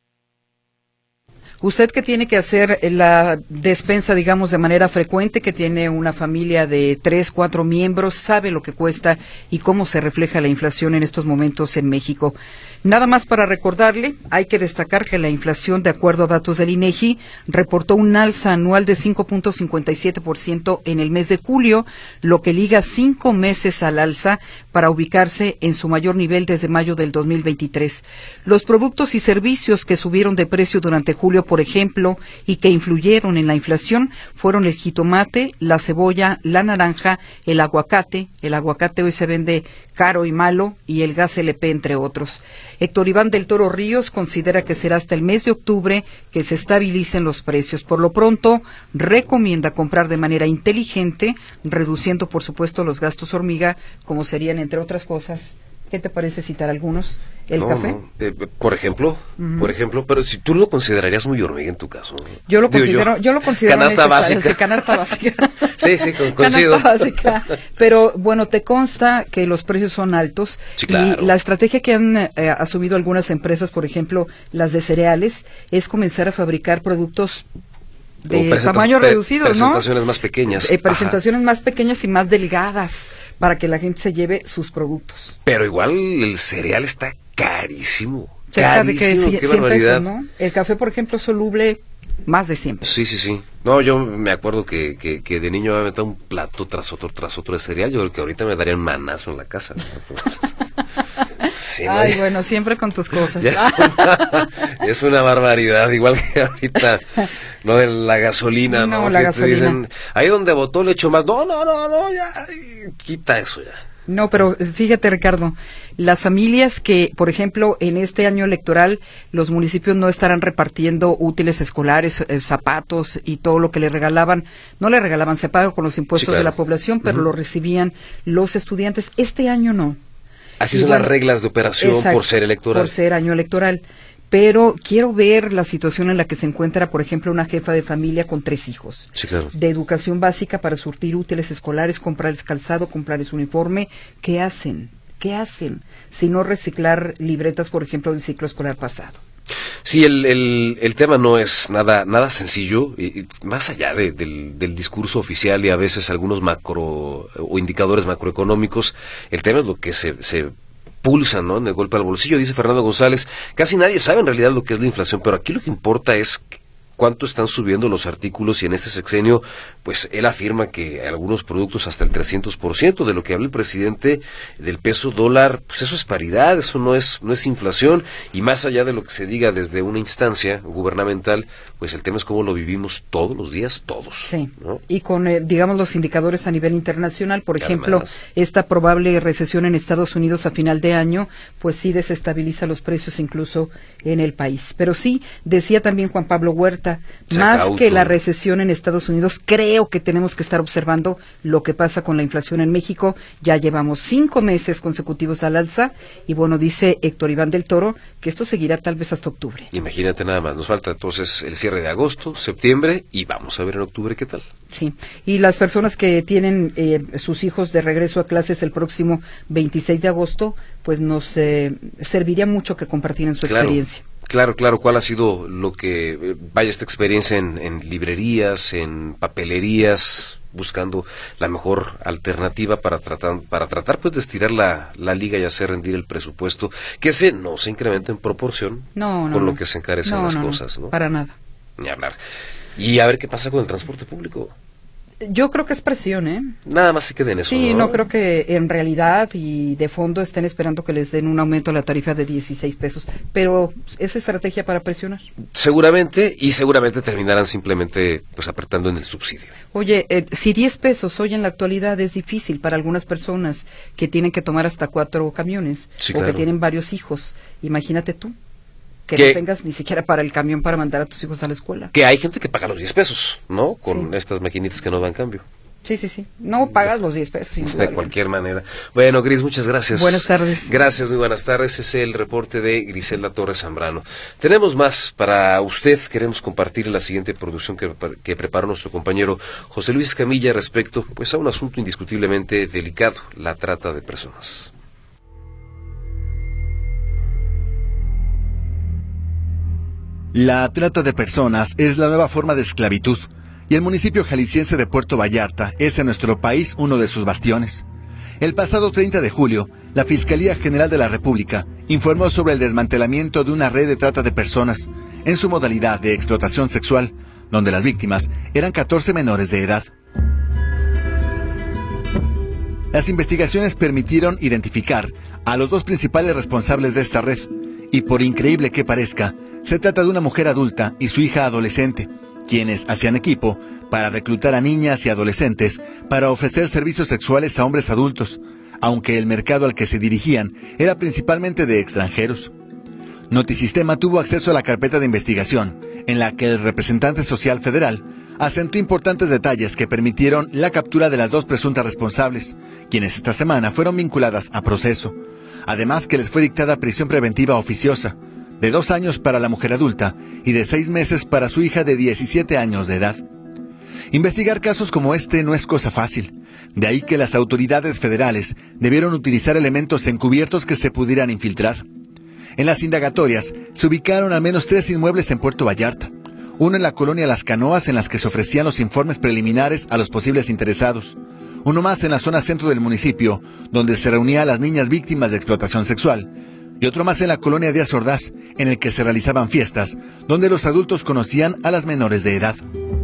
Usted que tiene que hacer la despensa, digamos, de manera frecuente, que tiene una familia de 3, 4 miembros, sabe lo que cuesta y cómo se refleja la inflación en estos momentos en México. Nada más para recordarle, hay que destacar que la inflación, de acuerdo a datos del INEGI, reportó un alza anual de 5.57% en el mes de julio, lo que liga 5 meses al alza para ubicarse en su mayor nivel desde mayo del 2023. Los productos y servicios que subieron de precio durante julio, por ejemplo, y que influyeron en la inflación, fueron el jitomate, la cebolla, la naranja, el aguacate hoy se vende caro y malo, y el gas LP, entre otros. Héctor Iván del Toro Ríos considera que será hasta el mes de octubre que se estabilicen los precios. Por lo pronto, recomienda comprar de manera inteligente, reduciendo, por supuesto, los gastos hormiga, como serían, entre otras cosas. ¿Qué te parece citar algunos? ¿El café?
No. Por ejemplo, pero si tú lo considerarías muy hormiga en tu caso.
Yo lo considero
canasta básica.
Sí, canasta básica.
Sí, coincido.
Canasta básica. Pero bueno, te consta que los precios son altos.
Sí, claro.
Y la estrategia que han asumido algunas empresas, por ejemplo, las de cereales, es comenzar a fabricar productos de tamaño reducido, ¿no?
Presentaciones más pequeñas.
Presentaciones más pequeñas y más delgadas, para que la gente se lleve sus productos.
Pero igual el cereal está carísimo.
Cerca de que
qué barbaridad.
pesos, ¿no? El café, por ejemplo, soluble Más de 100 pesos.
Sí. No, yo me acuerdo que de niño me aventaba un plato tras otro de cereal. Yo creo que ahorita me darían manazo en la casa, ¿no? Sí, ¿no?
Ay, bueno, siempre con tus cosas.
Es una barbaridad, igual que ahorita, no de la gasolina, ¿no?
La
que
gasolina.
te dicen, ahí donde botó le echo más. No, ya, quita eso ya.
No, pero fíjate, Ricardo, las familias que, por ejemplo, en este año electoral, los municipios no estarán repartiendo útiles escolares, zapatos y todo lo que le regalaban, no le regalaban, se paga con los impuestos de la población, pero lo recibían los estudiantes. Este año no.
Así son las reglas de operación. Exacto, por ser electoral.
Por ser año electoral. Pero quiero ver la situación en la que se encuentra, por ejemplo, una jefa de familia con 3 hijos.
Sí, claro.
De educación básica para surtir útiles escolares, comprarles calzado, comprarles uniforme. ¿Qué hacen? Si no reciclar libretas, por ejemplo, del ciclo escolar pasado.
Sí, el tema no es nada sencillo, y más allá del discurso oficial y a veces algunos macro o indicadores macroeconómicos, el tema es lo que se pulsan, ¿no? En el golpe al bolsillo. Dice Fernando González, casi nadie sabe en realidad lo que es la inflación, pero aquí lo que importa es cuánto están subiendo los artículos, y en este sexenio, pues él afirma que algunos productos hasta el 300%, de lo que habla el presidente del peso dólar, pues eso es paridad, eso no es inflación, y más allá de lo que se diga desde una instancia gubernamental, pues el tema es cómo lo vivimos todos los días, todos.
Sí,
¿no?
Y con, digamos, los indicadores a nivel internacional, por ejemplo, esta probable recesión en Estados Unidos a final de año, pues sí desestabiliza los precios incluso en el país. Pero sí, decía también Juan Pablo Huerta, más que la recesión en Estados Unidos, creo que tenemos que estar observando lo que pasa con la inflación en México. Ya llevamos 5 meses consecutivos al alza, y bueno, dice Héctor Iván del Toro que esto seguirá tal vez hasta octubre.
Imagínate nada más, nos falta entonces el cierre de agosto, septiembre, y vamos a ver en octubre qué tal.
Sí, y las personas que tienen sus hijos de regreso a clases el próximo 26 de agosto, pues nos serviría mucho que compartieran su experiencia.
Claro, ¿cuál ha sido lo que vaya esta experiencia en librerías, en papelerías, buscando la mejor alternativa para tratar pues de estirar la liga y hacer rendir el presupuesto, que no se incrementa en proporción con lo que se encarecen las cosas, ¿no?
Para nada.
Ni hablar. Y a ver qué pasa con el transporte público.
Yo creo que es presión, ¿eh?
Nada más se quede en eso,
sí, no creo que en realidad y de fondo estén esperando que les den un aumento a la tarifa de 16 pesos, pero es estrategia para presionar.
Seguramente terminarán simplemente pues apretando en el subsidio.
Oye, si 10 pesos hoy en la actualidad es difícil para algunas personas que tienen que tomar hasta 4 camiones,
sí,
o
claro,
que tienen varios hijos, imagínate tú. Que no tengas ni siquiera para el camión para mandar a tus hijos a la escuela.
Que hay gente que paga los 10 pesos, ¿no? Con estas maquinitas que no dan cambio.
Sí. No pagas los 10 pesos.
De cualquier manera. Bueno, Gris, muchas gracias.
Buenas tardes.
Gracias, muy buenas tardes. Ese es el reporte de Griselda Torres Zambrano. Tenemos más para usted. Queremos compartir la siguiente producción que preparó nuestro compañero José Luis Camilla respecto pues a un asunto indiscutiblemente delicado, la trata de personas.
La trata de personas es la nueva forma de esclavitud, y el municipio jalisciense de Puerto Vallarta es en nuestro país uno de sus bastiones. El pasado 30 de julio, la Fiscalía General de la República informó sobre el desmantelamiento de una red de trata de personas, en su modalidad de explotación sexual, donde las víctimas eran 14 menores de edad. Las investigaciones permitieron identificar a los 2 principales responsables de esta red, y por increíble que parezca, se trata de una mujer adulta y su hija adolescente, quienes hacían equipo para reclutar a niñas y adolescentes para ofrecer servicios sexuales a hombres adultos, aunque el mercado al que se dirigían era principalmente de extranjeros. Notisistema tuvo acceso a la carpeta de investigación, en la que el representante social federal asentó importantes detalles que permitieron la captura de las 2 presuntas responsables, quienes esta semana fueron vinculadas a proceso. Además que les fue dictada prisión preventiva oficiosa, de 2 años para la mujer adulta y de 6 meses para su hija de 17 años de edad. Investigar casos como este no es cosa fácil, de ahí que las autoridades federales debieron utilizar elementos encubiertos que se pudieran infiltrar. En las indagatorias se ubicaron al menos 3 inmuebles en Puerto Vallarta, uno en la colonia Las Canoas, en las que se ofrecían los informes preliminares a los posibles interesados, uno más en la zona centro del municipio, donde se reunía a las niñas víctimas de explotación sexual, y otro más en la colonia Díaz Ordaz, en el que se realizaban fiestas, donde los adultos conocían a las menores de edad.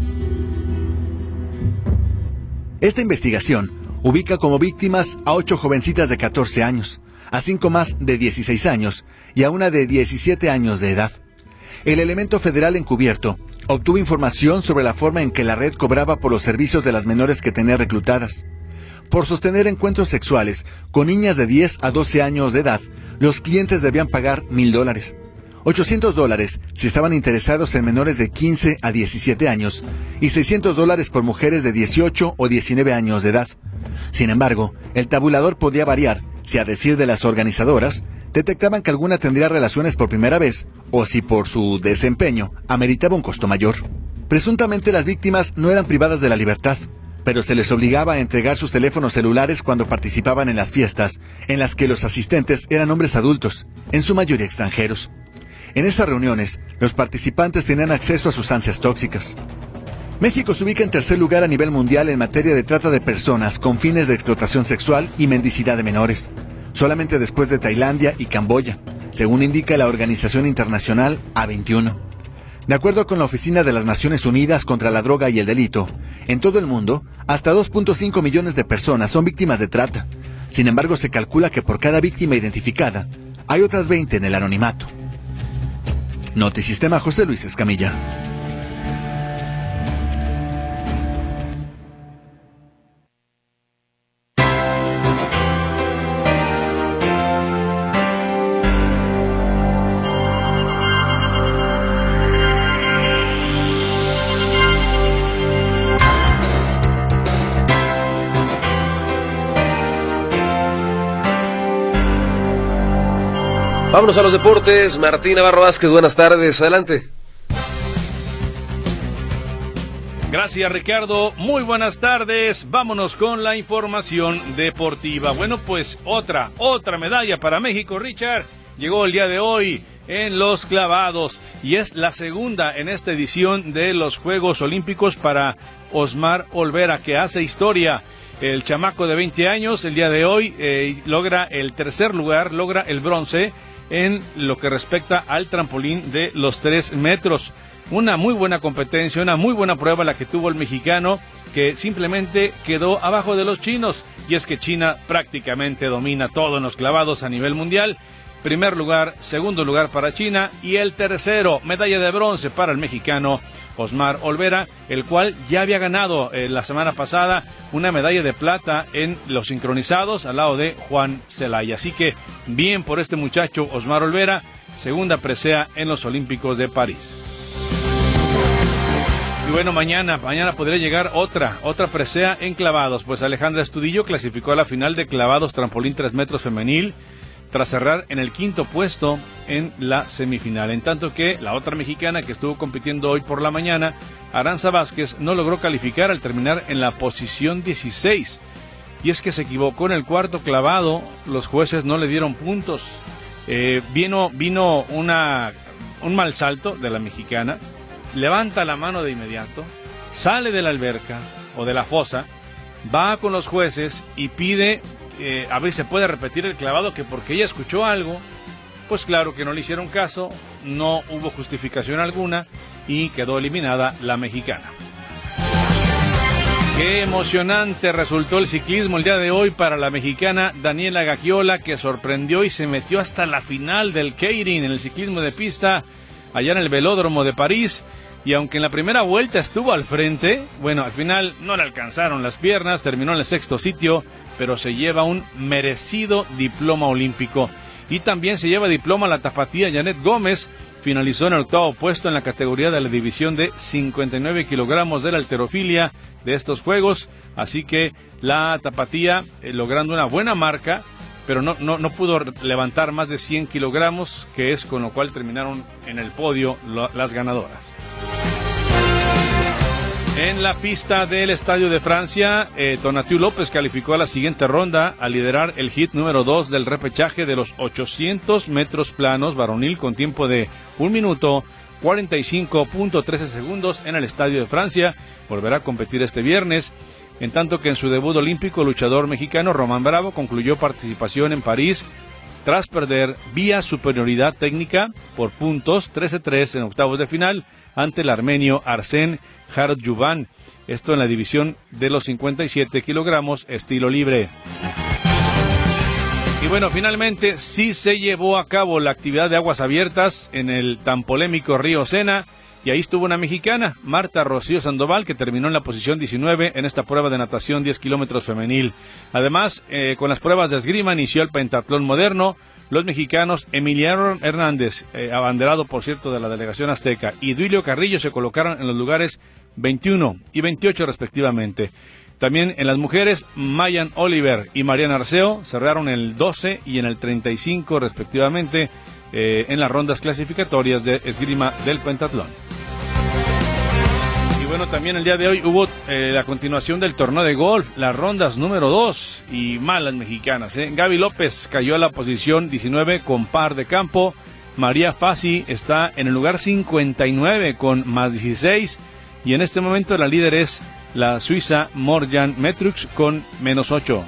Esta investigación ubica como víctimas a 8 jovencitas de 14 años, a 5 más de 16 años y a una de 17 años de edad. El elemento federal encubierto obtuvo información sobre la forma en que la red cobraba por los servicios de las menores que tenía reclutadas. Por sostener encuentros sexuales con niñas de 10 a 12 años de edad, los clientes debían pagar $1,000, $800 si estaban interesados en menores de 15 a 17 años y $600 por mujeres de 18 o 19 años de edad. Sin embargo, el tabulador podía variar si, a decir de las organizadoras, detectaban que alguna tendría relaciones por primera vez o si por su desempeño ameritaba un costo mayor. Presuntamente las víctimas no eran privadas de la libertad, pero se les obligaba a entregar sus teléfonos celulares cuando participaban en las fiestas, en las que los asistentes eran hombres adultos, en su mayoría extranjeros. En esas reuniones, los participantes tenían acceso a sustancias tóxicas. México se ubica en tercer lugar a nivel mundial en materia de trata de personas con fines de explotación sexual y mendicidad de menores, solamente después de Tailandia y Camboya, según indica la organización internacional A21. De acuerdo con la Oficina de las Naciones Unidas contra la Droga y el Delito, en todo el mundo, hasta 2.5 millones de personas son víctimas de trata. Sin embargo, se calcula que por cada víctima identificada, hay otras 20 en el anonimato. Notisistema, José Luis Escamilla.
Vámonos a los deportes. Martín Navarro Vázquez, buenas tardes, adelante.
Gracias, Ricardo, muy buenas tardes. Vámonos con la información deportiva. Bueno, pues otra medalla para México, Richard. Llegó el día de hoy en los clavados y es la segunda en esta edición de los Juegos Olímpicos para Osmar Olvera, que hace historia. El chamaco de 20 años el día de hoy logra el tercer lugar, logra el bronce en lo que respecta al trampolín de los 3 metros. Una muy buena competencia, una muy buena prueba la que tuvo el mexicano, que simplemente quedó abajo de los chinos. Y es que China prácticamente domina todo en los clavados a nivel mundial. Primer lugar, segundo lugar para China y el tercero, medalla de bronce para el mexicano Osmar Olvera, el cual ya había ganado la semana pasada una medalla de plata en los sincronizados al lado de Juan Celaya. Así que bien por este muchacho Osmar Olvera, segunda presea en los Olímpicos de París. Y bueno, mañana podría llegar otra presea en clavados, pues Alejandra Estudillo clasificó a la final de clavados trampolín 3 metros femenil, tras cerrar en el 5º puesto en la semifinal. En tanto que la otra mexicana que estuvo compitiendo hoy por la mañana, Aranza Vázquez, no logró calificar al terminar en la posición 16. Y es que se equivocó en el cuarto clavado, los jueces no le dieron puntos. Vino un mal salto de la mexicana, levanta la mano de inmediato, sale de la alberca o de la fosa, va con los jueces y pide a ver si se puede repetir el clavado, que porque ella escuchó algo. Pues claro que no le hicieron caso, no hubo justificación alguna y quedó eliminada la mexicana. Qué emocionante resultó el ciclismo el día de hoy para la mexicana Daniela Gagiola, que sorprendió y se metió hasta la final del Keirin en el ciclismo de pista allá en el velódromo de París. Y aunque en la primera vuelta estuvo al frente, bueno, al final no le alcanzaron las piernas, terminó en el 6º sitio, pero se lleva un merecido diploma olímpico. Y también se lleva diploma la tapatía Janet Gómez, finalizó en el 8º puesto en la categoría de la división de 59 kilogramos de la halterofilia de estos Juegos. Así que la tapatía logrando una buena marca, pero no pudo levantar más de 100 kilogramos, que es con lo cual terminaron en el podio las ganadoras. En la pista del Estadio de Francia, Tonatiuh López calificó a la siguiente ronda al liderar el hit número 2 del repechaje de los 800 metros planos varonil con tiempo de 1 minuto 45.13 segundos en el Estadio de Francia. Volverá a competir este viernes, en tanto que en su debut olímpico el luchador mexicano Román Bravo concluyó participación en París tras perder vía superioridad técnica por puntos 13-3 en octavos de final ante el armenio Arsen Harodjuvan. Esto en la división de los 57 kilogramos estilo libre. Y bueno, finalmente sí se llevó a cabo la actividad de aguas abiertas en el tan polémico río Sena. Y ahí estuvo una mexicana, Marta Rocío Sandoval, que terminó en la posición 19 en esta prueba de natación 10 kilómetros femenil. Además, con las pruebas de esgrima inició el pentatlón moderno. Los mexicanos Emiliano Hernández, abanderado por cierto de la delegación azteca, y Duilio Carrillo se colocaron en los lugares 21 y 28 respectivamente. También en las mujeres, Mayan Oliver y Mariana Arceo cerraron el 12 y en el 35 respectivamente en las rondas clasificatorias de esgrima del pentatlón. Y bueno, también el día de hoy hubo la continuación del torneo de golf, las rondas número 2 y malas mexicanas. Gaby López cayó a la posición 19 con par de campo. María Fassi está en el lugar 59 con más 16 y en este momento la líder es la suiza Morjan Metrux con menos 8.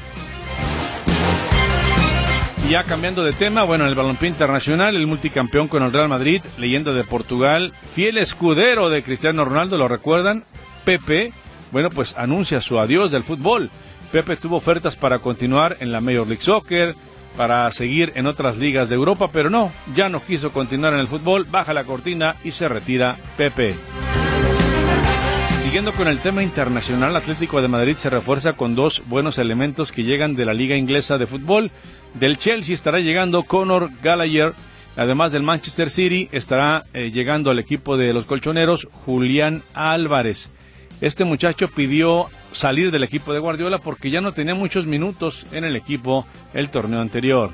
Y ya cambiando de tema, bueno, en el balompié internacional, el multicampeón con el Real Madrid, leyenda de Portugal, fiel escudero de Cristiano Ronaldo, ¿lo recuerdan? Pepe, bueno, pues anuncia su adiós del fútbol. Pepe tuvo ofertas para continuar en la Major League Soccer, para seguir en otras ligas de Europa, pero no, ya no quiso continuar en el fútbol, baja la cortina y se retira Pepe. Siguiendo con el tema internacional, Atlético de Madrid se refuerza con dos buenos elementos que llegan de la Liga Inglesa de Fútbol. Del Chelsea estará llegando Conor Gallagher, además del Manchester City estará llegando al equipo de los colchoneros Julián Álvarez. Este muchacho pidió salir del equipo de Guardiola porque ya no tenía muchos minutos en el equipo el torneo anterior.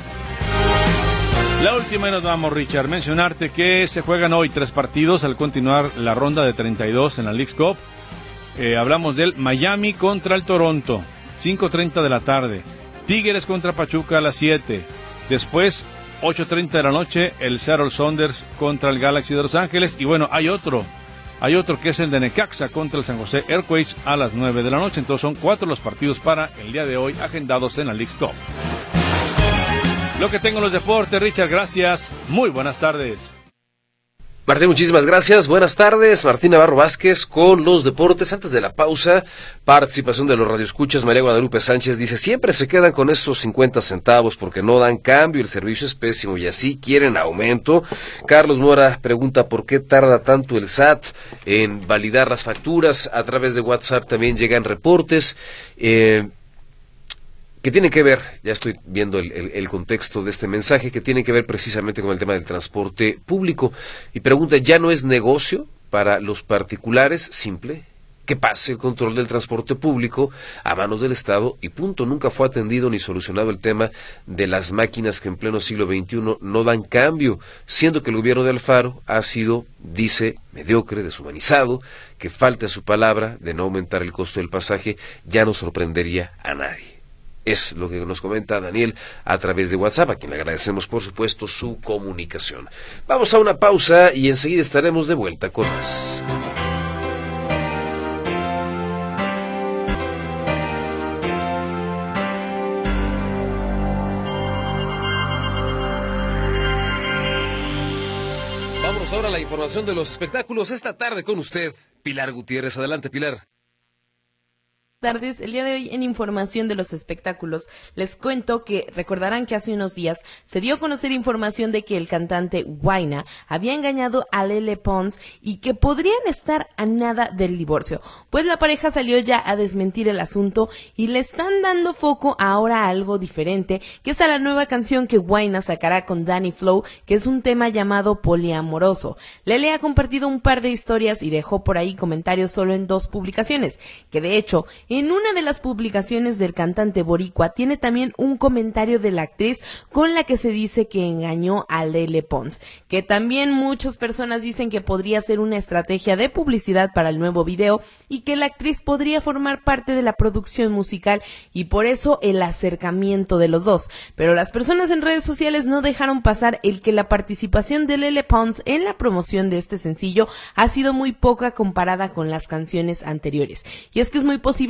La última y nos vamos, Richard, mencionarte que se juegan hoy 3 partidos al continuar la ronda de 32 en la Leagues Cup. Hablamos del Miami contra el Toronto, 5:30 de la tarde. Tigres contra Pachuca a las 7. Después, 8:30 de la noche, el Seattle Sounders contra el Galaxy de Los Ángeles. Y bueno, hay otro que es el de Necaxa contra el San José Earthquakes a las 9 de la noche. Entonces son 4 los partidos para el día de hoy agendados en la Leagues Cup. Lo que tengo en los deportes, Richard, gracias. Muy buenas tardes.
Martín, muchísimas gracias. Buenas tardes. Martín Navarro Vázquez con los deportes. Antes de la pausa, participación de los radioescuchas. María Guadalupe Sánchez dice, siempre se quedan con esos 50 centavos porque no dan cambio, el servicio es pésimo y así quieren aumento. Carlos Mora pregunta por qué tarda tanto el SAT en validar las facturas. A través de WhatsApp también llegan reportes. Que tiene que ver, ya estoy viendo el contexto de este mensaje, que tiene que ver precisamente con el tema del transporte público. Y pregunta, ¿ya no es negocio para los particulares? Simple, que pase el control del transporte público a manos del Estado y punto. Nunca fue atendido ni solucionado el tema de las máquinas que en pleno siglo XXI no dan cambio, siendo que el gobierno de Alfaro ha sido, dice, mediocre, deshumanizado, que falta su palabra de no aumentar el costo del pasaje, ya no sorprendería a nadie. Es lo que nos comenta Daniel a través de WhatsApp, a quien le agradecemos, por supuesto, su comunicación. Vamos a una pausa y enseguida estaremos de vuelta con más. Vámonos ahora a la información de los espectáculos esta tarde con usted, Pilar Gutiérrez. Adelante, Pilar.
Tardes. El día de hoy en información de los espectáculos les cuento que recordarán que hace unos días se dio a conocer información de que el cantante Guayna había engañado a Lele Pons y que podrían estar a nada del divorcio. Pues la pareja salió ya a desmentir el asunto y le están dando foco ahora a algo diferente, que es a la nueva canción que Guayna sacará con Danny Flow, que es un tema llamado Poliamoroso. Lele ha compartido un par de historias y dejó por ahí comentarios solo en 2 publicaciones, que de hecho en una de las publicaciones del cantante boricua tiene también un comentario de la actriz con la que se dice que engañó a Lele Pons, que también muchas personas dicen que podría ser una estrategia de publicidad para el nuevo video y que la actriz podría formar parte de la producción musical y por eso el acercamiento de los dos. Pero las personas en redes sociales no dejaron pasar el que la participación de Lele Pons en la promoción de este sencillo ha sido muy poca comparada con las canciones anteriores. Y es que es muy posible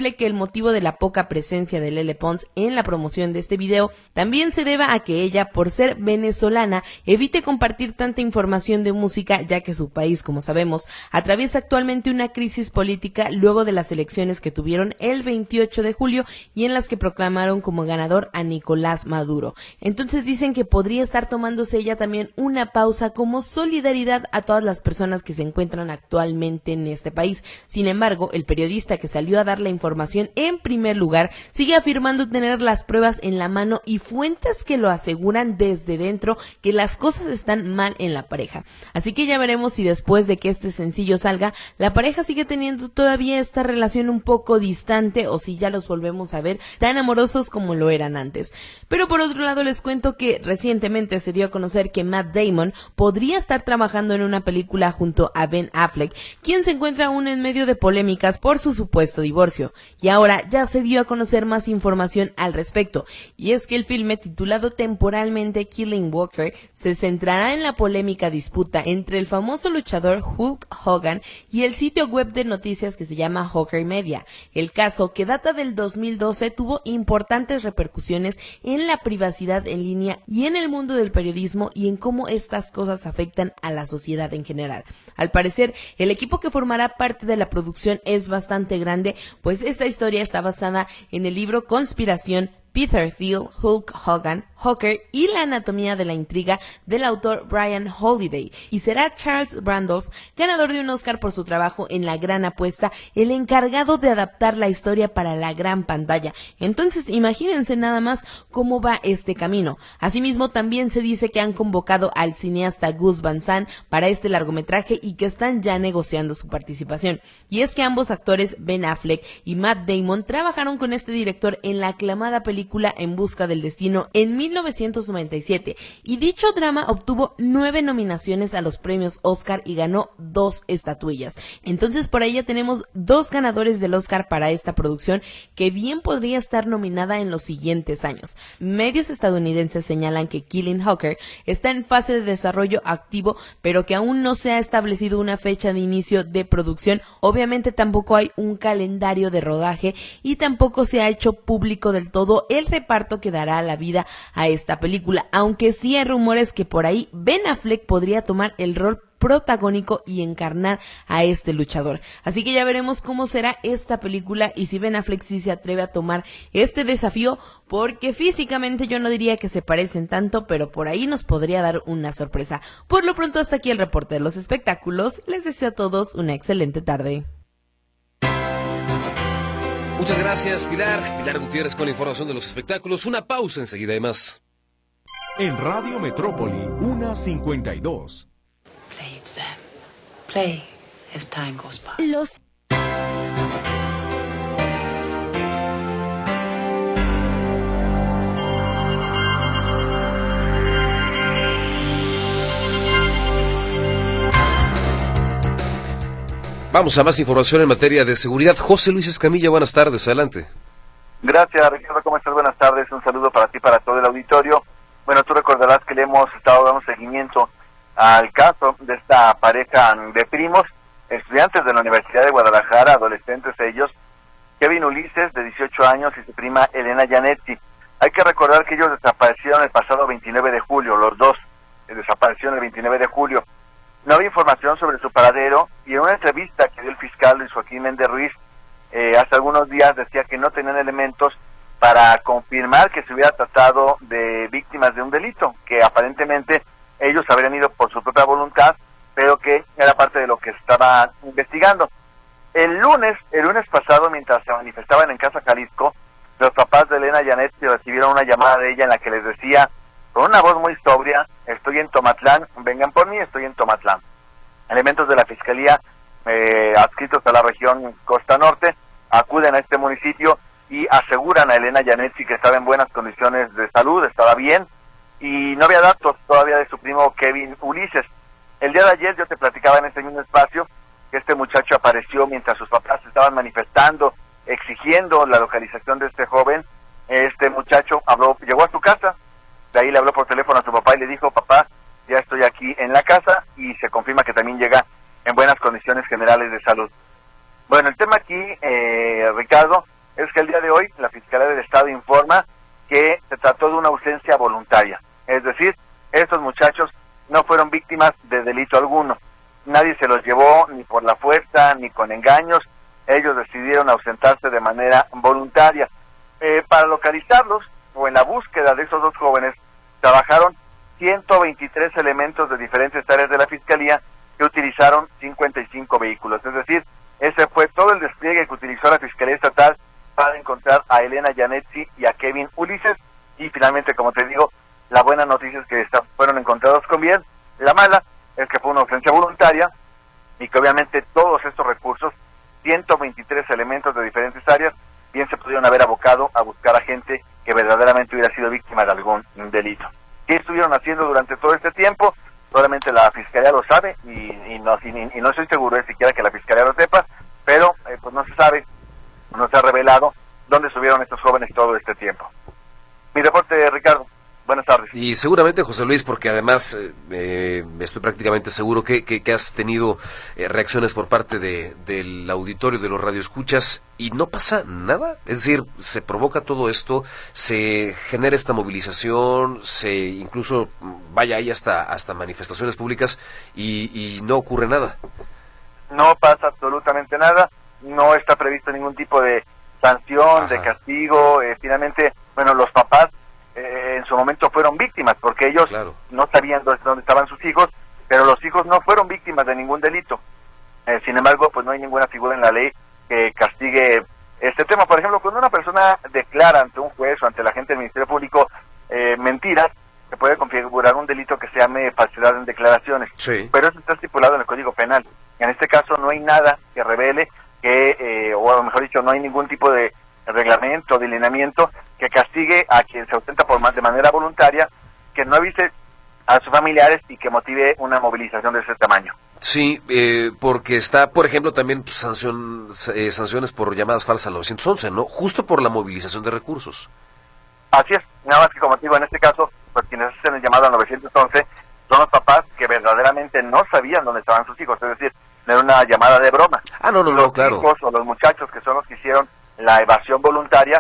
probable que el motivo de la poca presencia de Lele Pons en la promoción de este video también se deba a que ella, por ser venezolana, evite compartir tanta información de música, ya que su país, como sabemos, atraviesa actualmente una crisis política luego de las elecciones que tuvieron el 28 de julio y en las que proclamaron como ganador a Nicolás Maduro. Entonces dicen que podría estar tomándose ella también una pausa como solidaridad a todas las personas que se encuentran actualmente en este país. Sin embargo, el periodista que salió a dar la información en primer lugar sigue afirmando tener las pruebas en la mano y fuentes que lo aseguran desde dentro que las cosas están mal en la pareja. Así que ya veremos si después de que este sencillo salga, la pareja sigue teniendo todavía esta relación un poco distante o si ya los volvemos a ver tan amorosos como lo eran antes. Pero por otro lado les cuento que recientemente se dio a conocer que Matt Damon podría estar trabajando en una película junto a Ben Affleck, quien se encuentra aún en medio de polémicas por su supuesto divorcio. Y ahora ya se dio a conocer más información al respecto, y es que el filme titulado temporalmente Killing Walker se centrará en la polémica disputa entre el famoso luchador Hulk Hogan y el sitio web de noticias que se llama Hawker Media. El caso, que data del 2012, tuvo importantes repercusiones en la privacidad en línea y en el mundo del periodismo y en cómo estas cosas afectan a la sociedad en general. Al parecer, el equipo que formará parte de la producción es bastante grande, pues esta historia está basada en el libro Conspiración, Peter Thiel, Hulk Hogan, Hawker y la anatomía de la intriga del autor Brian Holiday, y será Charles Randolph, ganador de un Oscar por su trabajo en La Gran Apuesta, el encargado de adaptar la historia para la gran pantalla. Entonces imagínense nada más cómo va este camino. Asimismo, también se dice que han convocado al cineasta Gus Van Sant para este largometraje y que están ya negociando su participación. Y es que ambos actores, Ben Affleck y Matt Damon, trabajaron con este director en la aclamada película En Busca del Destino en 1997, y dicho drama obtuvo 9 nominaciones a los premios Oscar y ganó 2 estatuillas. Entonces por ahí ya tenemos 2 ganadores del Oscar para esta producción, que bien podría estar nominada en los siguientes años. Medios estadounidenses señalan que Killing Hawker está en fase de desarrollo activo, pero que aún no se ha establecido una fecha de inicio de producción. Obviamente tampoco hay un calendario de rodaje y tampoco se ha hecho público del todo el reparto que dará la vida a esta película, aunque sí hay rumores que por ahí Ben Affleck podría tomar el rol protagónico y encarnar a este luchador. Así que ya veremos cómo será esta película y si Ben Affleck sí se atreve a tomar este desafío, porque físicamente yo no diría que se parecen tanto, pero por ahí nos podría dar una sorpresa. Por lo pronto, hasta aquí el reporte de los espectáculos. Les deseo a todos una excelente tarde.
Muchas gracias, Pilar. Pilar Gutiérrez con la información de los espectáculos. Una pausa, enseguida hay más.
En Radio Metrópoli, 1:52.
Play it, Sam. Play as time goes by.
Vamos a más información en materia de seguridad. José Luis Escamilla, buenas tardes, adelante.
Gracias, Ricardo, ¿cómo estás? Buenas tardes, un saludo para ti, para todo el auditorio. Bueno, tú recordarás que le hemos estado dando seguimiento al caso de esta pareja de primos, estudiantes de la Universidad de Guadalajara, adolescentes ellos, Kevin Ulises, de 18 años, y su prima Elena Janetti. Hay que recordar que ellos desaparecieron el pasado 29 de julio, los dos desaparecieron el 29 de julio. No había información sobre su paradero, y en una entrevista que dio el fiscal Luis Joaquín Méndez Ruiz hace algunos días decía que no tenían elementos para confirmar que se hubiera tratado de víctimas de un delito, que aparentemente ellos habrían ido por su propia voluntad, pero que era parte de lo que se estaba investigando. El lunes pasado, mientras se manifestaban en Casa Jalisco, los papás de Elena Janetti recibieron una llamada de ella en la que les decía, con una voz muy sobria: estoy en Tomatlán, vengan por mí, estoy en Tomatlán. Elementos de la Fiscalía adscritos a la región Costa Norte acuden a este municipio y aseguran a Elena Janetti que estaba en buenas condiciones de salud, estaba bien, y no había datos todavía de su primo Kevin Ulises. El día de ayer yo te platicaba en este mismo espacio que este muchacho apareció mientras sus papás estaban manifestando, exigiendo la localización de este joven. Este muchacho llegó a su casa, de ahí le habló por teléfono a su papá y le dijo: papá, ya estoy aquí en la casa, y se confirma que también llega en buenas condiciones generales de salud. Bueno, el tema aquí, Ricardo, es que el día de hoy la Fiscalía del Estado informa que se trató de una ausencia voluntaria. Es decir, estos muchachos no fueron víctimas de delito alguno. Nadie se los llevó ni por la fuerza ni con engaños. Ellos decidieron ausentarse de manera voluntaria. Para localizarlos o en la búsqueda de esos dos jóvenes trabajaron 123 elementos de diferentes áreas de la Fiscalía que utilizaron 55 vehículos. Es decir, ese fue todo el despliegue que utilizó la Fiscalía Estatal para encontrar a Elena Yanetsi y a Kevin Ulises. Y finalmente, como te digo, la buena noticia es que fueron encontrados con bien. La mala es que fue una ausencia voluntaria y que obviamente todos estos recursos, 123 elementos de diferentes áreas, bien se pudieron haber abocado a buscar a gente que verdaderamente hubiera sido víctima de algún delito. ¿Qué estuvieron haciendo durante todo este tiempo? Solamente la Fiscalía lo sabe y no estoy seguro de siquiera que la Fiscalía lo sepa, pero pues no se sabe, no se ha revelado dónde estuvieron estos jóvenes todo este tiempo. Mi reporte, Ricardo. Buenas tardes.
Y seguramente, José Luis, porque además estoy prácticamente seguro que has tenido reacciones por parte del auditorio de los radioescuchas y no pasa nada. Es decir, se provoca todo esto, se genera esta movilización, incluso vaya ahí hasta manifestaciones públicas y no ocurre nada. No pasa absolutamente nada, no está previsto ningún tipo de sanción, de castigo. Finalmente, bueno, los papás en su momento fueron víctimas porque ellos no sabían dónde estaban sus hijos, pero los hijos no fueron víctimas de ningún delito. Sin embargo, pues no hay ninguna figura en la ley que castigue este tema. Por ejemplo, cuando una persona declara ante un juez o ante la gente del Ministerio Público mentiras, se puede configurar un delito que se llame falsedad en declaraciones. Sí. Pero eso está estipulado en el Código Penal. En este caso no hay nada que revele o mejor dicho, no hay ningún tipo de reglamento, de lineamiento que castigue a quien se ausenta de manera voluntaria, que no avise a sus familiares y que motive una movilización de ese tamaño. Sí, porque está, por ejemplo, también sanciones por llamadas falsas al 911, ¿no? Justo por la movilización de recursos. Así es, nada más que como digo, en este caso, pues quienes hacen el llamado al 911 son los papás que verdaderamente no sabían dónde estaban sus hijos, es decir, no era una llamada de broma. Los hijos o los muchachos que son los que hicieron la evasión voluntaria,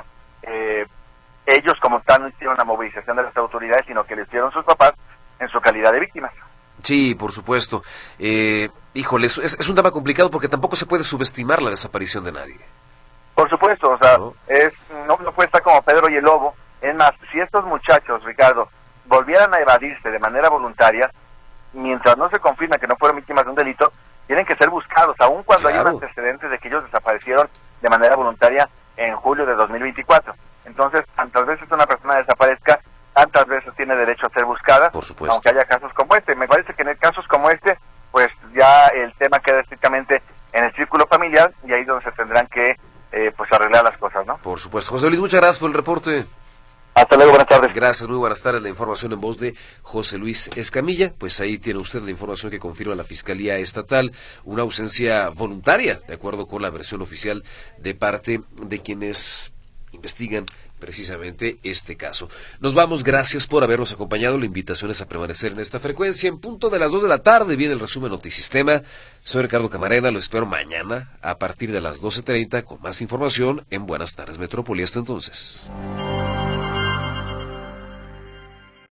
ellos como tal no hicieron la movilización de las autoridades, sino que lo hicieron sus papás en su calidad de víctimas. Sí, por supuesto. Híjole, es un tema complicado porque tampoco se puede subestimar la desaparición de nadie. Por supuesto, o sea, no puede estar como Pedro y el Lobo. Es más, si estos muchachos, Ricardo, volvieran a evadirse de manera voluntaria, mientras no se confirma que no fueron víctimas de un delito, tienen que ser buscados, aun cuando hay un antecedente de que ellos desaparecieron de manera voluntaria en julio de 2024. Entonces, tantas veces una persona desaparezca, tantas veces tiene derecho a ser buscada, por supuesto, aunque haya casos como este. Me parece que en casos como este, pues ya el tema queda estrictamente en el círculo familiar y ahí es donde se tendrán que pues arreglar las cosas, ¿no? Por supuesto. José Luis, muchas gracias por el reporte. Hasta luego, buenas tardes. Gracias, muy buenas tardes. La información en voz de José Luis Escamilla. Pues ahí tiene usted la información que confirma la Fiscalía Estatal, una ausencia voluntaria, de acuerdo con la versión oficial de parte de quienes investigan precisamente este caso. Nos vamos, gracias por habernos acompañado. La invitación es a permanecer en esta frecuencia. En punto de las 2 de la tarde viene el resumen Notisistema. Soy Ricardo Camarena, lo espero mañana a partir de las 12:30 con más información en Buenas Tardes Metrópoli. Hasta entonces.